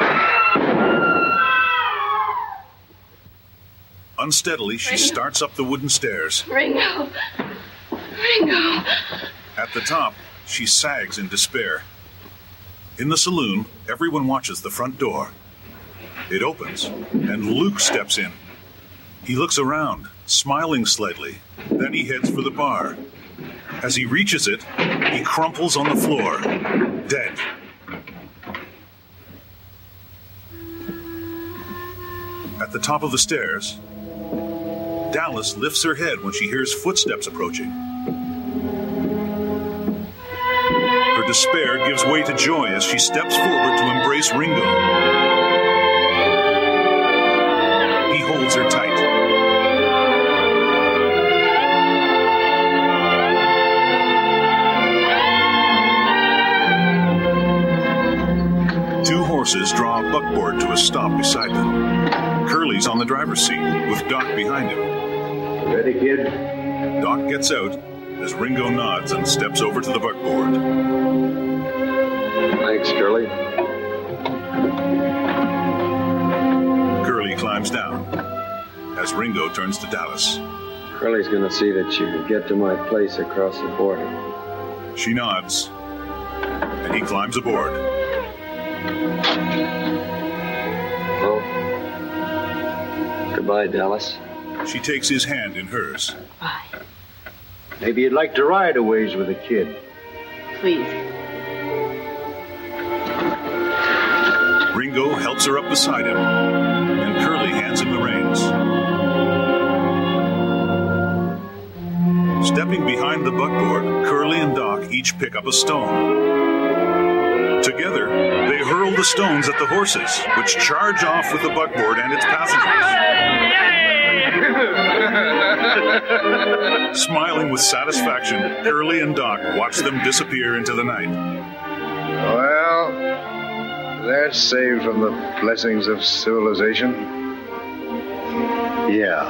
Unsteadily, she Ringo. starts up the wooden stairs. Ringo. Ringo. At the top, she sags in despair. In the saloon, everyone watches the front door. It opens, and Luke steps in. He looks around, smiling slightly. Then he heads for the bar. As he reaches it, he crumples on the floor, dead. At the top of the stairs, Dallas lifts her head when she hears footsteps approaching. Her despair gives way to joy as she steps forward to embrace Ringo. He holds her tight. Two horses draw a buckboard to a stop beside them. Curly's on the driver's seat, with Doc behind him. Ready, kid? Doc gets out as Ringo nods and steps over to the buckboard. Thanks, Curly. Curly climbs down as Ringo turns to Dallas. Curly's gonna see that you get to my place across the border. She nods, and he climbs aboard. Well, goodbye, Dallas. She takes his hand in hers. Maybe you'd like to ride a ways with a kid. Please. Ringo helps her up beside him, and Curly hands him the reins. Stepping behind the buckboard, Curly and Doc each pick up a stone. Together, they hurl the stones at the horses, which charge off with the buckboard and its passengers. Smiling with satisfaction, Curly and Doc watch them disappear into the night. Well, they're saved from the blessings of civilization. Yeah.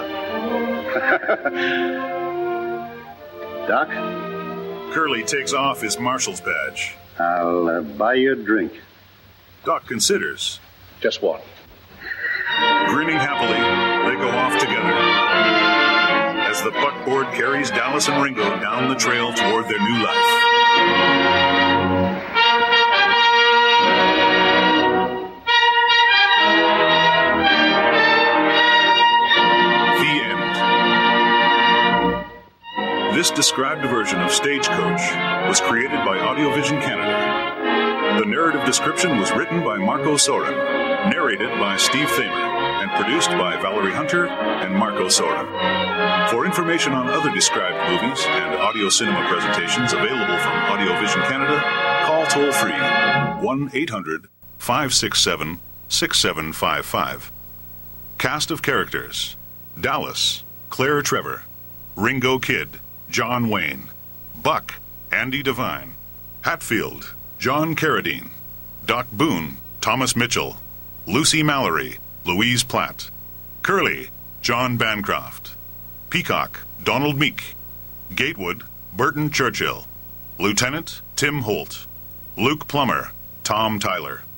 Doc? Curly takes off his marshal's badge. I'll uh, buy you a drink. Doc considers. Just one. Grinning happily, they go off together. As the buckboard carries Dallas and Ringo down the trail toward their new life. This described version of Stagecoach was created by Audiovision Canada. The narrative description was written by Marco Soren, narrated by Steve Thamer, and produced by Valerie Hunter and Marco Soren. For information on other described movies and audio cinema presentations available from Audiovision Canada, call toll-free one eight hundred five six seven six seven five five. Cast of characters: Dallas, Claire Trevor; Ringo Kid, John Wayne; Buck, Andy Devine; Hatfield, John Carradine; Doc Boone, Thomas Mitchell; Lucy Mallory, Louise Platt; Curly, John Bancroft; Peacock, Donald Meek; Gatewood, Burton Churchill; Lieutenant, Tim Holt; Luke Plummer, Tom Tyler.